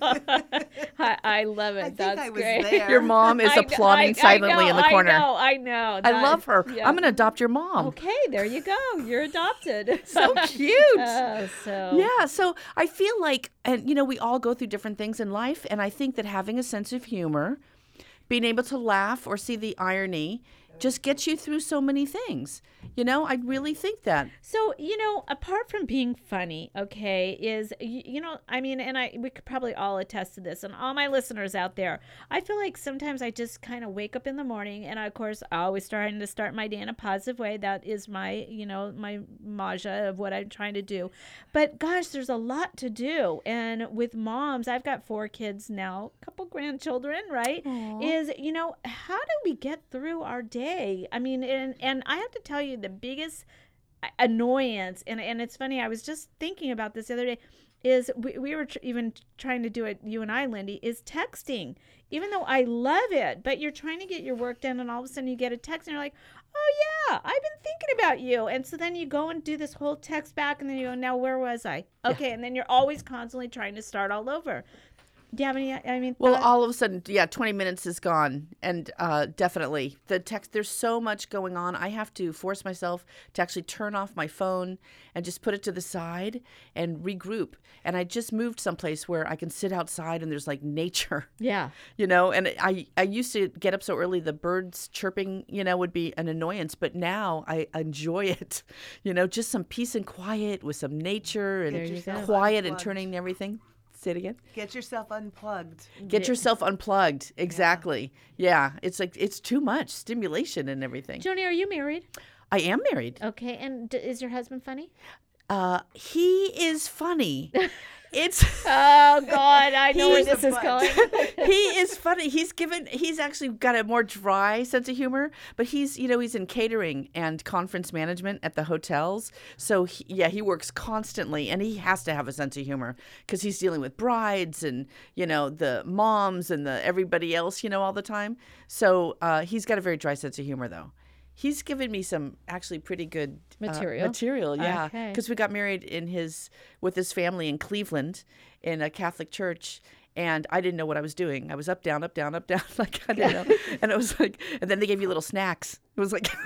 I, I love it. I think That's I was great. there. Your mom is I kn- applauding I- I silently in the know, corner. I know, I know. I That- love her. yeah. I'm going to adopt your mom. Okay, there you go. You're adopted. So cute. Oh, so. Yeah, so I feel like, and you know, we all go through different things in life, and I think that having a sense of humor, being able to laugh or see the irony, just gets you through so many things. You know, I really think that. So, you know, apart from being funny, okay, is, you, you know, I mean, and I, we could probably all attest to this, and all my listeners out there, I feel like sometimes I just kind of wake up in the morning, and I, of course, I always trying to start my day in a positive way. That is my, you know, my maja of what I'm trying to do. But gosh, there's a lot to do. And with moms, I've got four kids now, a couple grandchildren, right? Aw. Is, you know, how do we get through our day? I mean, and, and I have to tell you, the biggest annoyance, and, and it's funny, I was just thinking about this the other day, is we, we were tr- even trying to do it, you and I, Lindy, is texting. Even though I love it, but you're trying to get your work done, and all of a sudden you get a text, and you're like, oh, yeah, I've been thinking about you. And so then you go and do this whole text back, and then you go, now where was I? Okay, and then you're always constantly trying to start all over. Do you have any, I mean, Well, thought- all of a sudden, yeah, twenty minutes is gone. And uh, definitely, the text, there's so much going on. I have to force myself to actually turn off my phone and just put it to the side and regroup. And I just moved someplace where I can sit outside and there's like nature. Yeah. You know, and I, I used to get up so early, the birds chirping, you know, would be an annoyance. But now I enjoy it. You know, just some peace and quiet with some nature There you and go. quiet and Unplugged. turning everything. Say it again. Get yourself unplugged. Get yourself unplugged. Exactly. Yeah. It's like, it's too much stimulation and everything. Joni, are you married? I am married. Okay, and d- is your husband funny? Uh, he is funny. It's Oh God, I know where He's this a is butt. going. he is funny. He's given. He's actually got a more dry sense of humor. But he's, you know, he's in catering and conference management at the hotels. So he, yeah, he works constantly, and he has to have a sense of humor because he's dealing with brides and you know the moms and the everybody else, you know, all the time. So uh, he's got a very dry sense of humor, though. He's given me some actually pretty good uh, Material? material, yeah. Okay. Because we got married in his with his family in Cleveland in a Catholic church, and I didn't know what I was doing. I was up, down, up, down, up, down, like I didn't know. And it was like, and then they gave you little snacks. It was like,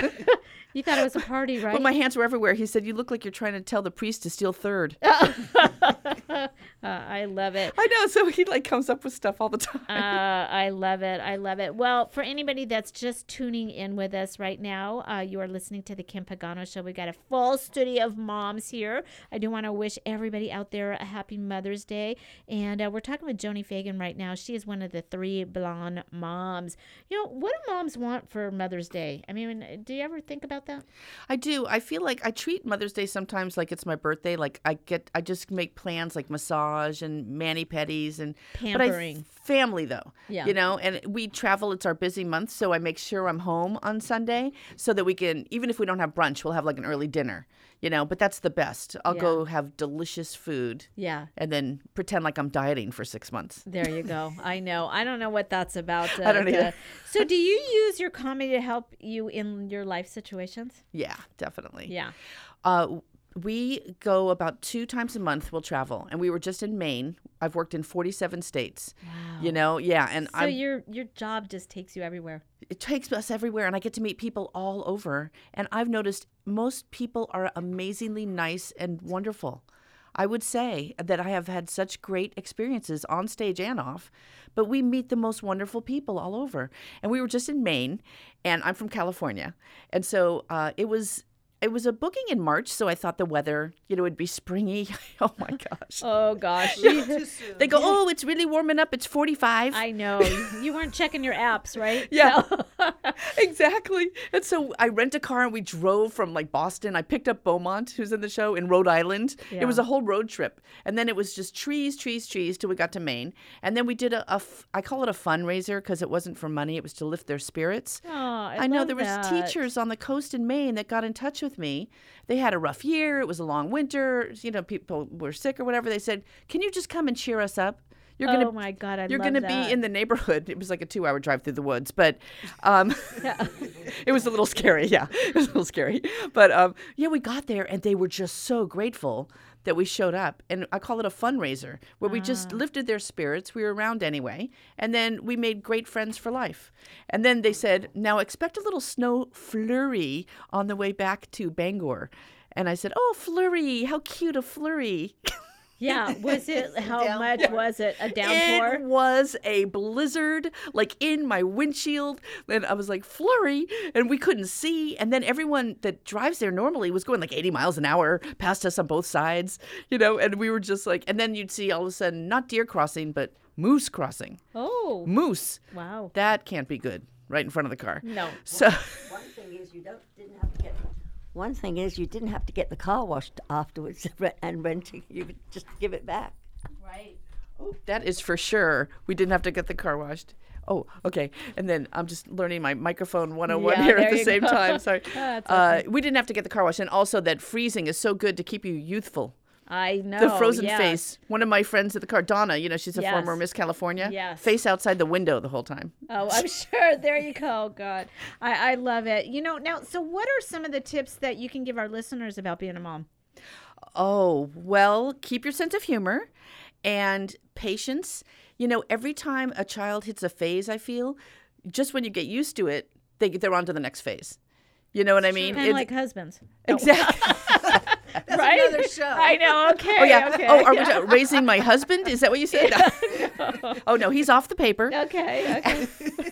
You thought it was a party, right? but my hands were everywhere. He said, "You look like you're trying to tell the priest to steal third." uh, I love it. I know. So he like comes up with stuff all the time. Uh, I love it. I love it. Well, for anybody that's just tuning in with us right now, uh, you are listening to the Kim Pagano Show. We got a full studio of moms here. I do want to wish everybody out there a happy Mother's Day. And uh, we're talking with Joni Fagan right now. She is one of the three blonde moms. You know, what do moms want for Mother's Day? I mean, do you ever think about that? I do. I feel like I treat Mother's Day sometimes like it's my birthday. Like I get, I just make plans like massage and mani-pedis and Pampering. But I, family though, Yeah. you know. And we travel. It's our busy month, so I make sure I'm home on Sunday so that we can, even if we don't have brunch, we'll have like an early dinner, you know. But that's the best. I'll Yeah. go have delicious food. Yeah. And then pretend like I'm dieting for six months. There you go. I know. I don't know what that's about. I don't uh, either. So do you use your comedy to help you in your life situations? Yeah, definitely. Yeah. Uh, we go about two times a month. We'll travel, and we were just in Maine. I've worked in forty-seven states. Wow. You know, yeah, and So I'm, your your job just takes you everywhere. it takes us everywhere, and I get to meet people all over. And I've noticed most people are amazingly nice and wonderful. I would say that I have had such great experiences on stage and off, but we meet the most wonderful people all over. And we were just in Maine, and I'm from California, and so uh, it was. It was a booking in March, so I thought the weather, you know, would be springy. Oh my gosh! Oh gosh! They go, oh, it's really warming up. It's forty-five. I know. You weren't checking your apps, right? Yeah. No. Exactly. And so I rent a car and we drove from like Boston. I picked up Beaumont, who's in the show, in Rhode Island. Yeah. It was a whole road trip. And then it was just trees, trees, trees till we got to Maine. And then we did a, a f- I call it a fundraiser because it wasn't for money. It was to lift their spirits. Oh, I, know love there was that. teachers on the coast in Maine that got in touch with me. They had a rough year. It was a long winter. You know, people were sick or whatever. They said, "Can you just come and cheer us up? You're gonna, oh my God, I you're love gonna that. be in the neighborhood." It was like a two-hour drive through the woods, but um, it was a little scary. Yeah, it was a little scary. But um, yeah, we got there and they were just so grateful that we showed up. And I call it a fundraiser, where we just lifted their spirits. We were around anyway. And then we made great friends for life. And then they said, "Now expect a little snow flurry on the way back to Bangor." And I said, "Oh, flurry, how cute a flurry." Yeah, was it, how much was it? A downpour? It was a blizzard, like in my windshield. And I was like, flurry, and we couldn't see. And then everyone that drives there normally was going like eighty miles an hour past us on both sides, you know, and we were just like, and then you'd see all of a sudden, not deer crossing, but moose crossing. Oh. Moose. Wow. That can't be good right in front of the car. No. So One thing is you don't didn't have to get. One thing is you didn't have to get the car washed afterwards and renting. You could just give it back. Right. that is for sure. We didn't have to get the car washed. Oh, okay. And then I'm just learning my microphone one oh one Yeah, here there at the you same go. time. Sorry. That's uh, okay. we didn't have to get the car washed. And also that freezing is so good to keep you youthful. I know. The frozen yes. face. One of my friends at the car, Donna, you know, she's a Yes. former Miss California. Yes. Face outside the window the whole time. Oh, I'm sure. There you go. God, I, I love it. You know, now, so what are some of the tips that you can give our listeners about being a mom? Oh, well, keep your sense of humor and patience. You know, every time a child hits a phase, I feel, just when you get used to it, they, they're on to the next phase. You know what I mean? Kind of like husbands. Exactly. That's Right? another show. I know. Okay. Oh, yeah. Okay. Oh, are we yeah. ta- raising my husband? Is that what you said? No. Oh, no, he's off the paper. Okay. Okay.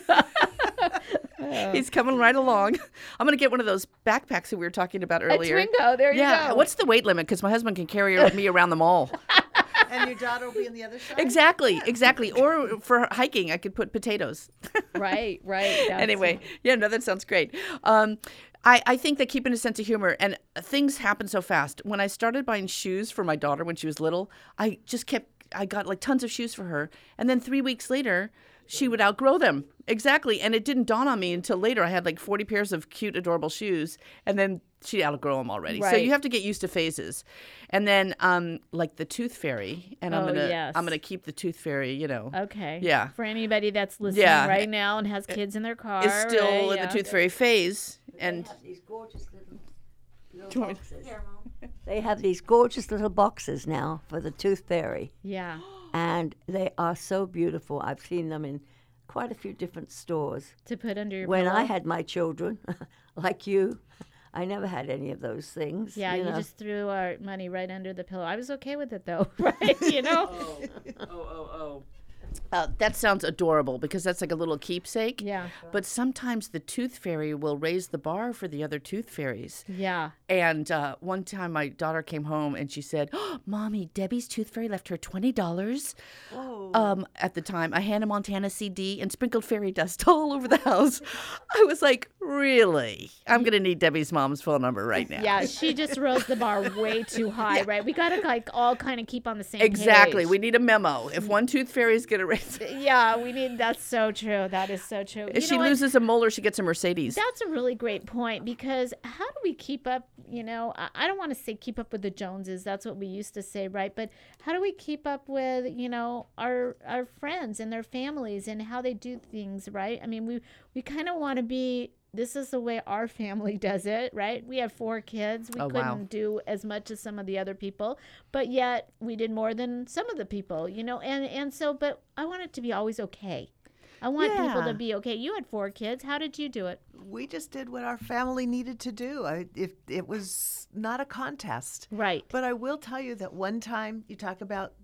He's coming right along. I'm going to get one of those backpacks that we were talking about earlier. Twingo, there you yeah. go. What's the weight limit? Because my husband can carry me around the mall. And your daughter will be on the other side? Exactly, exactly. Or for hiking, I could put potatoes. Right, right. That's Anyway, yeah, no, that sounds great. Um, I, I think that keeping a sense of humor, and things happen so fast. When I started buying shoes for my daughter when she was little, I just kept, I got like tons of shoes for her. And then three weeks later, she would outgrow them. Exactly. And it didn't dawn on me until later. I had like forty pairs of cute, adorable shoes. And then she'd outgrow them already. So Right. you have to get used to phases. And then um, like the tooth fairy. And I'm Oh, going to yes. I'm gonna keep the tooth fairy, you know. Okay. Yeah. For anybody that's listening Yeah. right now and has kids in their car. Is still right? in Yeah. the tooth fairy phase. And They have these gorgeous little, little Do you want me boxes. They have these gorgeous little boxes now for the tooth fairy. Yeah. And they are so beautiful. I've seen them in quite a few different stores. To put under your When I pillow? had my children, like you, I never had any of those things. Yeah, you you know. just threw our money right under the pillow. I was okay with it though, right? You know? oh, oh, oh. Uh, that sounds adorable because that's like a little keepsake. Yeah. But sometimes the tooth fairy will raise the bar for the other tooth fairies. Yeah. And uh, one time my daughter came home and she said, oh, Mommy, Debbie's tooth fairy left her twenty dollars. Whoa. Um, at the time, a Hannah Montana C D and sprinkled fairy dust all over the house. I was like, really? I'm going to need Debbie's mom's phone number right now. Yeah, she just rose the bar way too high, right? We got to like all kind of keep on the same Exactly. page. We need a memo. If one tooth fairy is going to raise Yeah, we need. That's so true. That is so true. If You she know what? loses a molar, she gets a Mercedes. That's a really great point because how do we keep up, you know, I- I don't want to say keep up with the Joneses. That's what we used to say, right? But how do we keep up with, you know, our our friends and their families and how they do things, right? I mean, we, we kind of want to be, this is the way our family does it, right? We have four kids. We Oh, couldn't wow. do as much as some of the other people, but yet we did more than some of the people, you know, and, and so, but I want it to be always okay. I want people Yeah. to be okay. You had four kids. How did you do it? We just did what our family needed to do. I, if it was not a contest, right? But I will tell you that one time you talk about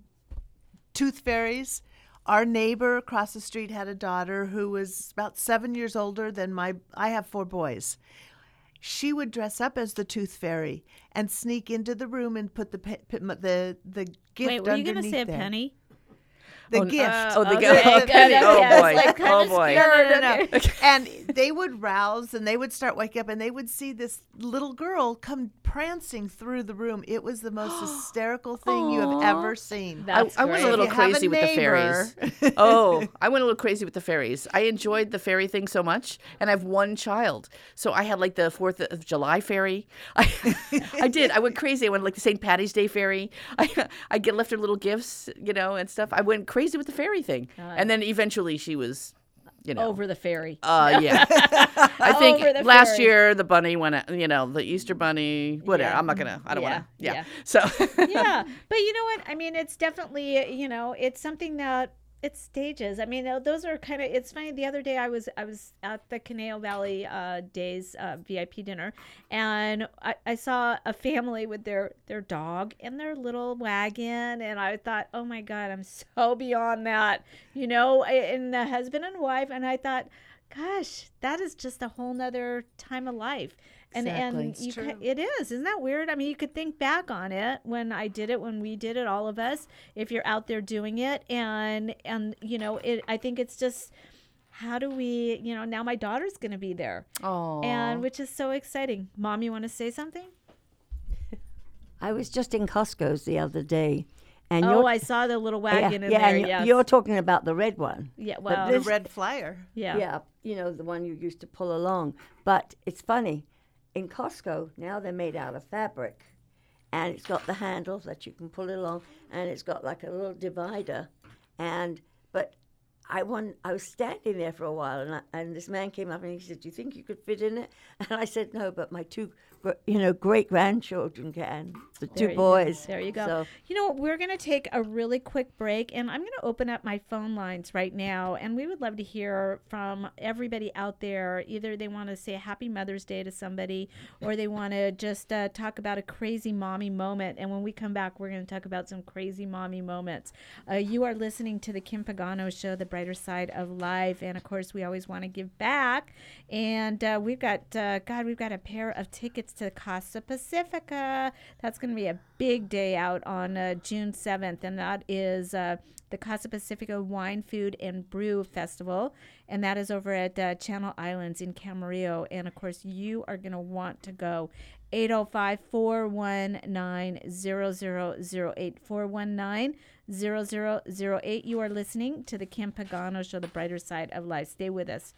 tooth fairies. Our neighbor across the street had a daughter who was about seven years older than my. I have four boys. She would dress up as the tooth fairy and sneak into the room and put the pe- put the the gift Wait, were you underneath gonna say a there. penny? The Oh, gift. uh, oh, the Okay, gift. the- Okay. the- Oh, yeah, boy. it's like Oh, kinda boy. scary. No, no, no, no. And they would rouse and they would start waking up and they would see this little girl come prancing through the room. It was the most hysterical thing you have ever seen. I, I went a little If you have crazy a with the neighbor- fairies. Oh, I went a little crazy with the fairies. I enjoyed the fairy thing so much, and I have one child, so I had like the Fourth of July fairy. I, I did. I went crazy. I went like the Saint Patty's Day fairy. I I get left her little gifts, you know, and stuff. I went crazy with the fairy thing, God. and then eventually she was, you know, Over the fairy. Uh, yeah. I think Over the last fairy. year the bunny went, out- you know, the Easter bunny, whatever. Yeah. I'm not gonna. I don't Yeah, want to. Yeah. yeah. So. Yeah, but you know what? I mean, it's definitely, you know, it's something that it's stages. I mean, tho- those are kind of. It's funny. The other day, I was I was at the Caneo Valley uh, Days uh, V I P dinner, and I, I saw a family with their their dog and their little wagon, and I thought, oh my God, I'm so beyond that, you know, I- and the husband and wife, and I thought, gosh, that is just a whole nother time of life. And Exactly. and It's you ca- true. it is. Isn't that weird? I mean, you could think back on it when I did it, when we did it, all of us, if you're out there doing it. And, and you know, it. I think it's just, how do we, you know, now my daughter's going to be there. Oh. And which is so exciting. Mom, you want to say something? I was just in Costco's the other day. And Oh, you're- I saw the little yeah, wagon in yeah, there, and yes. You're talking about the red one. Yeah, But well- The this- red flyer. Yeah. Yeah, you know, the one you used to pull along. But it's funny. In Costco, now they're made out of fabric. And it's got the handle that you can pull it along. And it's got like a little divider. And, but I won, I was standing there for a while. And, I, and this man came up and he said, do you think you could fit in it? And I said, no, but my two, gr- you know, great-grandchildren can. The There two you go. boys. There you go. So, You know what? We're going to take a really quick break, and I'm going to open up my phone lines right now. And we would love to hear from everybody out there. Either they want to say Happy Mother's Day to somebody, or they want to just uh, talk about a crazy mommy moment. And when we come back, we're going to talk about some crazy mommy moments. Uh, you are listening to the Kim Pagano Show, the brighter side of life. And of course, we always want to give back. And uh, we've got, uh, God, we've got a pair of tickets to Casa Pacifica. That's going to be a big day out on uh, June seventh, and that is uh, the Casa Pacifica Wine, Food, and Brew Festival, and that is over at uh, Channel Islands in Camarillo, and of course, you are going to want to go. eight oh five, four one nine, zero zero zero eight, four one nine, zero zero zero eight. You are listening to the Kim Pagano Show, the brighter side of life. Stay with us.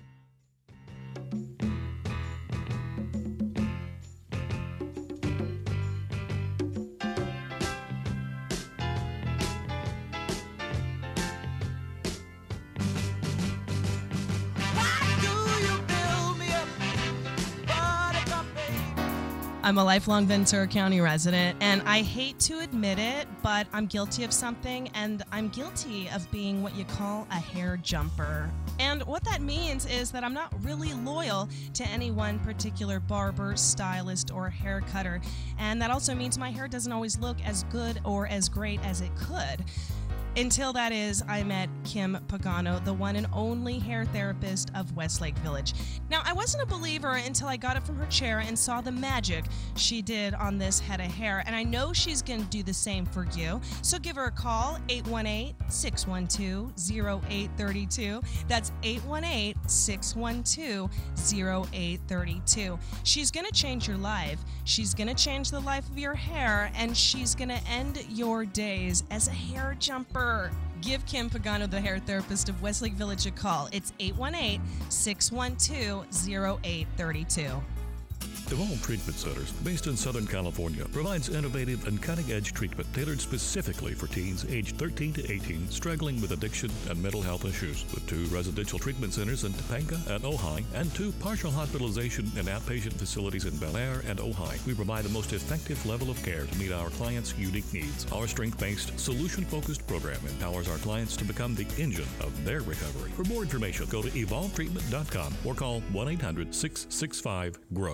I'm a lifelong Ventura County resident, and I hate to admit it, but I'm guilty of something, and I'm guilty of being what you call a hair jumper. And what that means is that I'm not really loyal to any one particular barber, stylist, or hair cutter. And that also means my hair doesn't always look as good or as great as it could. Until that is, I met Kim Pagano, the one and only hair therapist of Westlake Village. Now, I wasn't a believer until I got up from her chair and saw the magic she did on this head of hair, and I know she's going to do the same for you. So give her a call, eight one eight, six one two, zero eight three two. That's eight one eight, six one two, zero eight three two. She's going to change your life. She's going to change the life of your hair, and she's going to end your days as a hair jumper. Give Kim Pagano, the hair therapist of Westlake Village, a call. It's eight one eight, six one two, zero eight three two. Evolve Treatment Centers, based in Southern California, provides innovative and cutting-edge treatment tailored specifically for teens aged thirteen to eighteen struggling with addiction and mental health issues. With two residential treatment centers in Topanga and Ojai, and two partial hospitalization and outpatient facilities in Bel Air and Ojai, we provide the most effective level of care to meet our clients' unique needs. Our strength-based, solution-focused program empowers our clients to become the engine of their recovery. For more information, go to evolve treatment dot com or call one eight hundred, six six five, G R O W.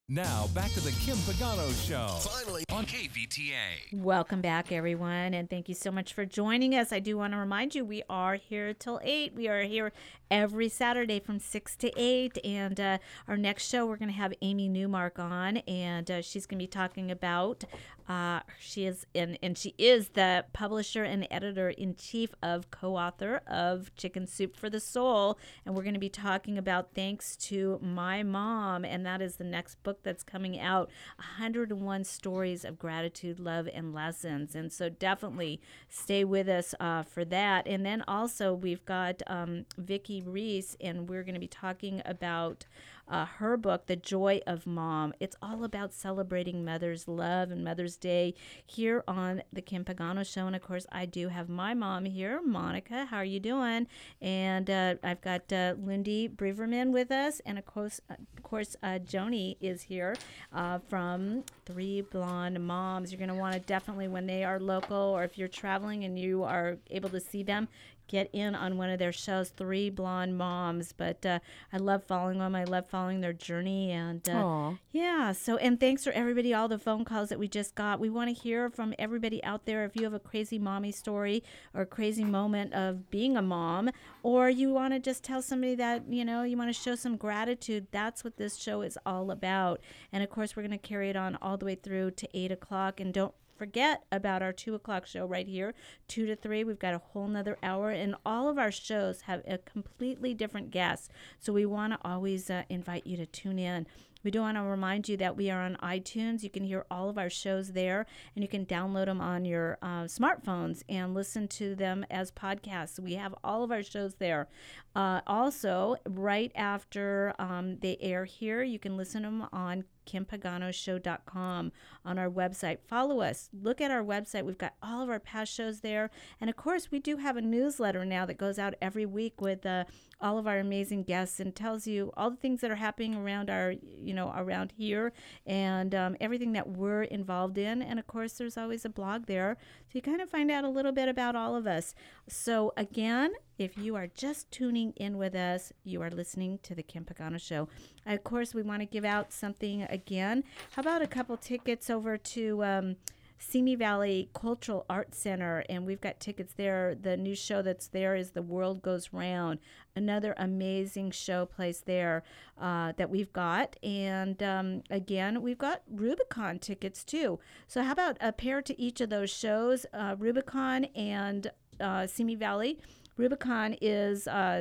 Now, back to the Kim Pagano Show. Finally on K V T A. Welcome back, everyone, and thank you so much for joining us. I do want to remind you, we are here till eight. We are here every Saturday from six to eight, and uh, our next show, we're going to have Amy Newmark on, and uh, she's going to be talking about, uh, she is, in, and she is the publisher and editor-in-chief of, co-author of Chicken Soup for the Soul, and we're going to be talking about Thanks to My Mom, and that is the next book that's coming out, one hundred one Stories of Gratitude, Love, and Lessons. And so definitely stay with us uh, for that. And then also we've got um, Vicki Reese, and we're going to be talking about uh, her book, The Joy of Mom. It's all about celebrating Mother's Love and Mother's Day here on the Kim Pagano Show. And of course, I do have my mom here, Monica. How are you doing? And uh, I've got uh, Lindy Breverman with us, and of course, uh, of course, uh, Joni is here uh, from Three Blonde Moms. You're going to want to definitely, when they are local, or if you're traveling and you are able to see them, get in on one of their shows, Three Blonde Moms. But uh, I love following them. I love following their journey. And uh, yeah, so, and thanks for everybody, all the phone calls that we just got. We want to hear from everybody out there. If you have a crazy mommy story or a crazy moment of being a mom, or you want to just tell somebody that, you know, you want to show some gratitude, that's what this show is all about. And of course, we're going to carry it on all the way through to eight o'clock. And don't forget about our two o'clock show right here, two to three. We've got a whole nother hour, and all of our shows have a completely different guest. So we want to always uh, invite you to tune in. We do want to remind you that we are on iTunes. You can hear all of our shows there, and you can download them on your uh, smartphones and listen to them as podcasts. We have all of our shows there. Uh, also, right after um, they air here, you can listen to them on kim pagano show dot com on our website. Follow us. Look at our website. We've got all of our past shows there. And, of course, we do have a newsletter now that goes out every week with uh, all of our amazing guests and tells you all the things that are happening around our, you know, around here, and um, everything that we're involved in. And, of course, there's always a blog there, so you kind of find out a little bit about all of us. So, again, if you are just tuning in with us, you are listening to the Kim Pagano Show. Of course, we want to give out something again. How about a couple tickets over to um, Simi Valley Cultural Arts Center, and we've got tickets there. The new show that's there is The World Goes Round, another amazing show place there uh, that we've got. And um, again, we've got Rubicon tickets too. So how about a pair to each of those shows, uh, Rubicon and uh, Simi Valley. Rubicon is, uh,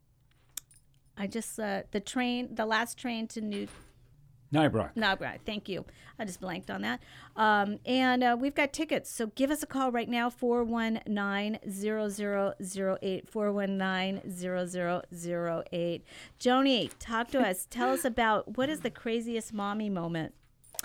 I just, uh, the train, the last train to New... Nybrook. Nybrook, thank you. I just blanked on that. Um, and uh, we've got tickets, so give us a call right now, four one nine, zero zero zero eight, four one nine, zero zero zero eight. Joni, talk to us. Tell us about, what is the craziest mommy moment?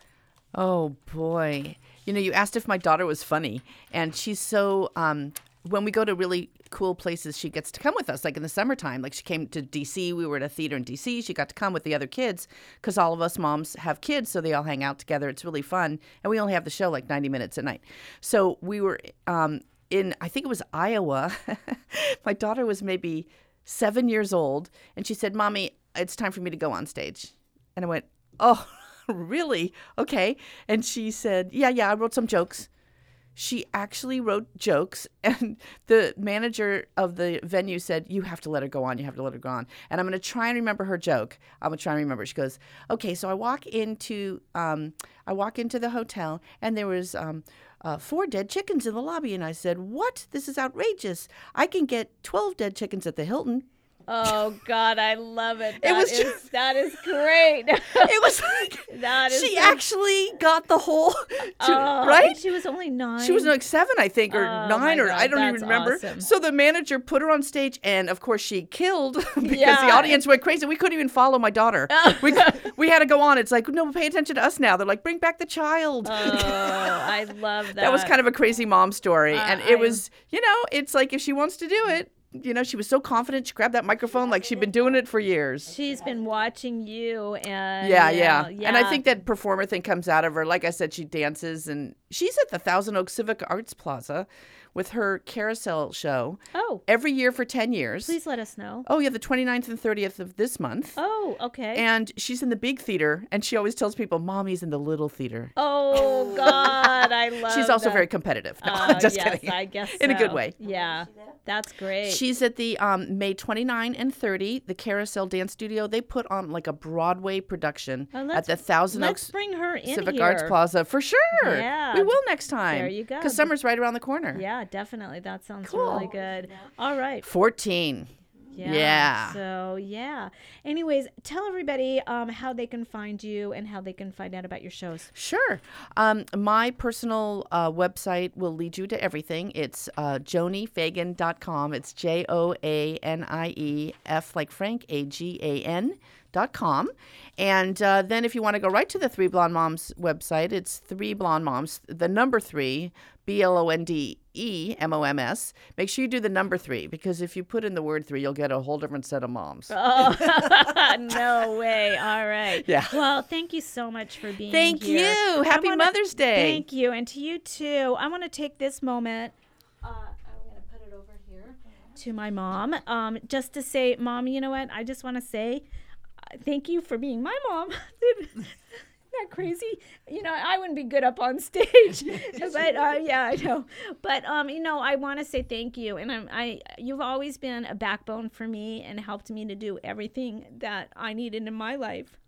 Oh, boy. You know, you asked if my daughter was funny, and she's so... Um, when we go to really cool places, she gets to come with us, like in the summertime. Like she came to D C. We were at a theater in D C. She got to come with the other kids because all of us moms have kids, so they all hang out together. It's really fun. And we only have the show like ninety minutes a night. So we were um, in, I think it was Iowa. My daughter was maybe seven years old, and she said, "Mommy, it's time for me to go on stage." And I went, "Oh, really? Okay." And she said, yeah, yeah, I wrote some jokes. She actually wrote jokes, and the manager of the venue said, "You have to let her go on. You have to let her go on." And I'm going to try and remember her joke. I'm going to try and remember. She goes, "Okay, so I walk into um, I walk into the hotel, and there was um, uh, four dead chickens in the lobby." And I said, "What? This is outrageous. I can get twelve dead chickens at the Hilton." Oh God, I love it. That It was is, just- that is great. It was like that is she so- actually got the whole, to, Oh, right? and she was only nine. She was like seven, I think, or Oh, nine, my or God, I don't even that's remember. awesome. So the manager put her on stage, and of course she killed because Yeah. the audience went crazy. We couldn't even follow my daughter. we we had to go on. It's like, no, pay attention to us now. They're like, bring back the child. Oh, I love that. That was kind of a crazy mom story, Uh, and it I- was, you know, it's like if she wants to do it. You know, she was so confident. She grabbed that microphone like she'd been doing it for years. She's been watching you, and Yeah, you yeah, know, yeah. And I think that performer thing comes out of her. Like I said, she dances, and she's at the Thousand Oaks Civic Arts Plaza with her carousel show. Oh. Every year for ten years. Please let us know. Oh, yeah, the twenty-ninth and thirtieth of this month. Oh, Oh, okay. And she's in the big theater, and she always tells people, Mommy's in the little theater. Oh, God, I love She's also that. very competitive. No, Uh, just yes, kidding. I guess In a good so. way. Yeah, that's great. She's at the um, May twenty-ninth and thirtieth, the Carousel Dance Studio. They put on like a Broadway production Oh, at let's- the Thousand let's Oaks bring her in Civic here. Arts Plaza. For sure. Yeah. We will next time. There you go. Because summer's right around the corner. Yeah, definitely. That sounds Cool. really good. All right. fourteen. Yeah. Yeah. So, yeah. Anyways, tell everybody um, how they can find you and how they can find out about your shows. Sure. Um, my personal uh, website will lead you to everything. It's uh, joni fagan dot com. It's J O A N I E F like Frank, A G A N dot com. And uh, then if you want to go right to the Three Blonde Moms website, it's Three Blonde Moms, the number three, B L O N D E M O M S. Make sure you do the number three, because if you put in the word three, you'll get a whole different set of moms. Oh, no way. All right. Yeah. Well, thank you so much for being Thank here. you. I Happy wanna- Mother's Day. Thank you. And to you, too. I want to take this moment. Uh, I'm going to put it over here to my mom. Um, just to say, Mom, you know what? I just want to say uh, thank you for being my mom. Isn't that crazy? You know, I wouldn't be good up on stage, but uh, yeah, I know. But um, you know, I want to say thank you, and I'm, I, you've always been a backbone for me and helped me to do everything that I needed in my life.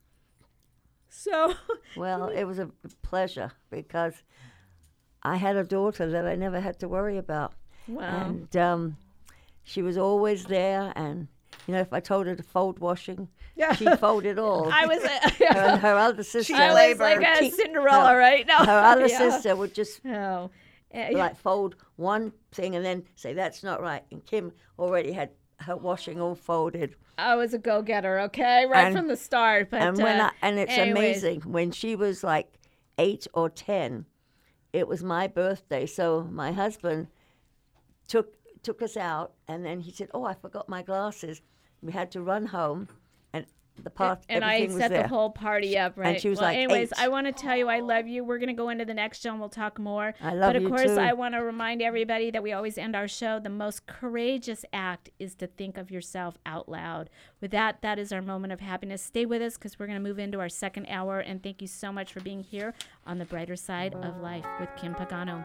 So, well, it was a pleasure because I had a daughter that I never had to worry about. Wow. And um, she was always there, and you know, if I told her to fold washing, Yeah. she'd fold it all. I was, uh, her, and her other sister. I was like a She- Cinderella, her- right? No, Her other yeah. sister would just Oh. Uh, like fold one thing and then say that's not right. And Kim already had her washing all folded. I was a go-getter, okay, right And- from the start. But and when uh, I, and it's anyways. amazing when she was like eight or ten, it was my birthday. So my husband took took us out, and then he said, "Oh, I forgot my glasses." We had to run home, and the part And I everything was set there. the whole party up, right? And she was well, like anyways, eight. I want to tell you I love you. We're going to go into the next show and we'll talk more. I love But of you course, too. I want to remind everybody that we always end our show. The most courageous act is to think of yourself out loud. With that, that is our moment of happiness. Stay with us because we're going to move into our second hour. And thank you so much for being here on the brighter side of life with Kim Pagano.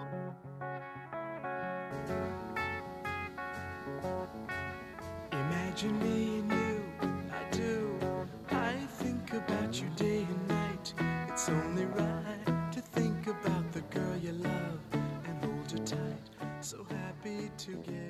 Imagine me and you, I do. I think about you day and night. It's only right to think about the girl you love and hold her tight. So happy together.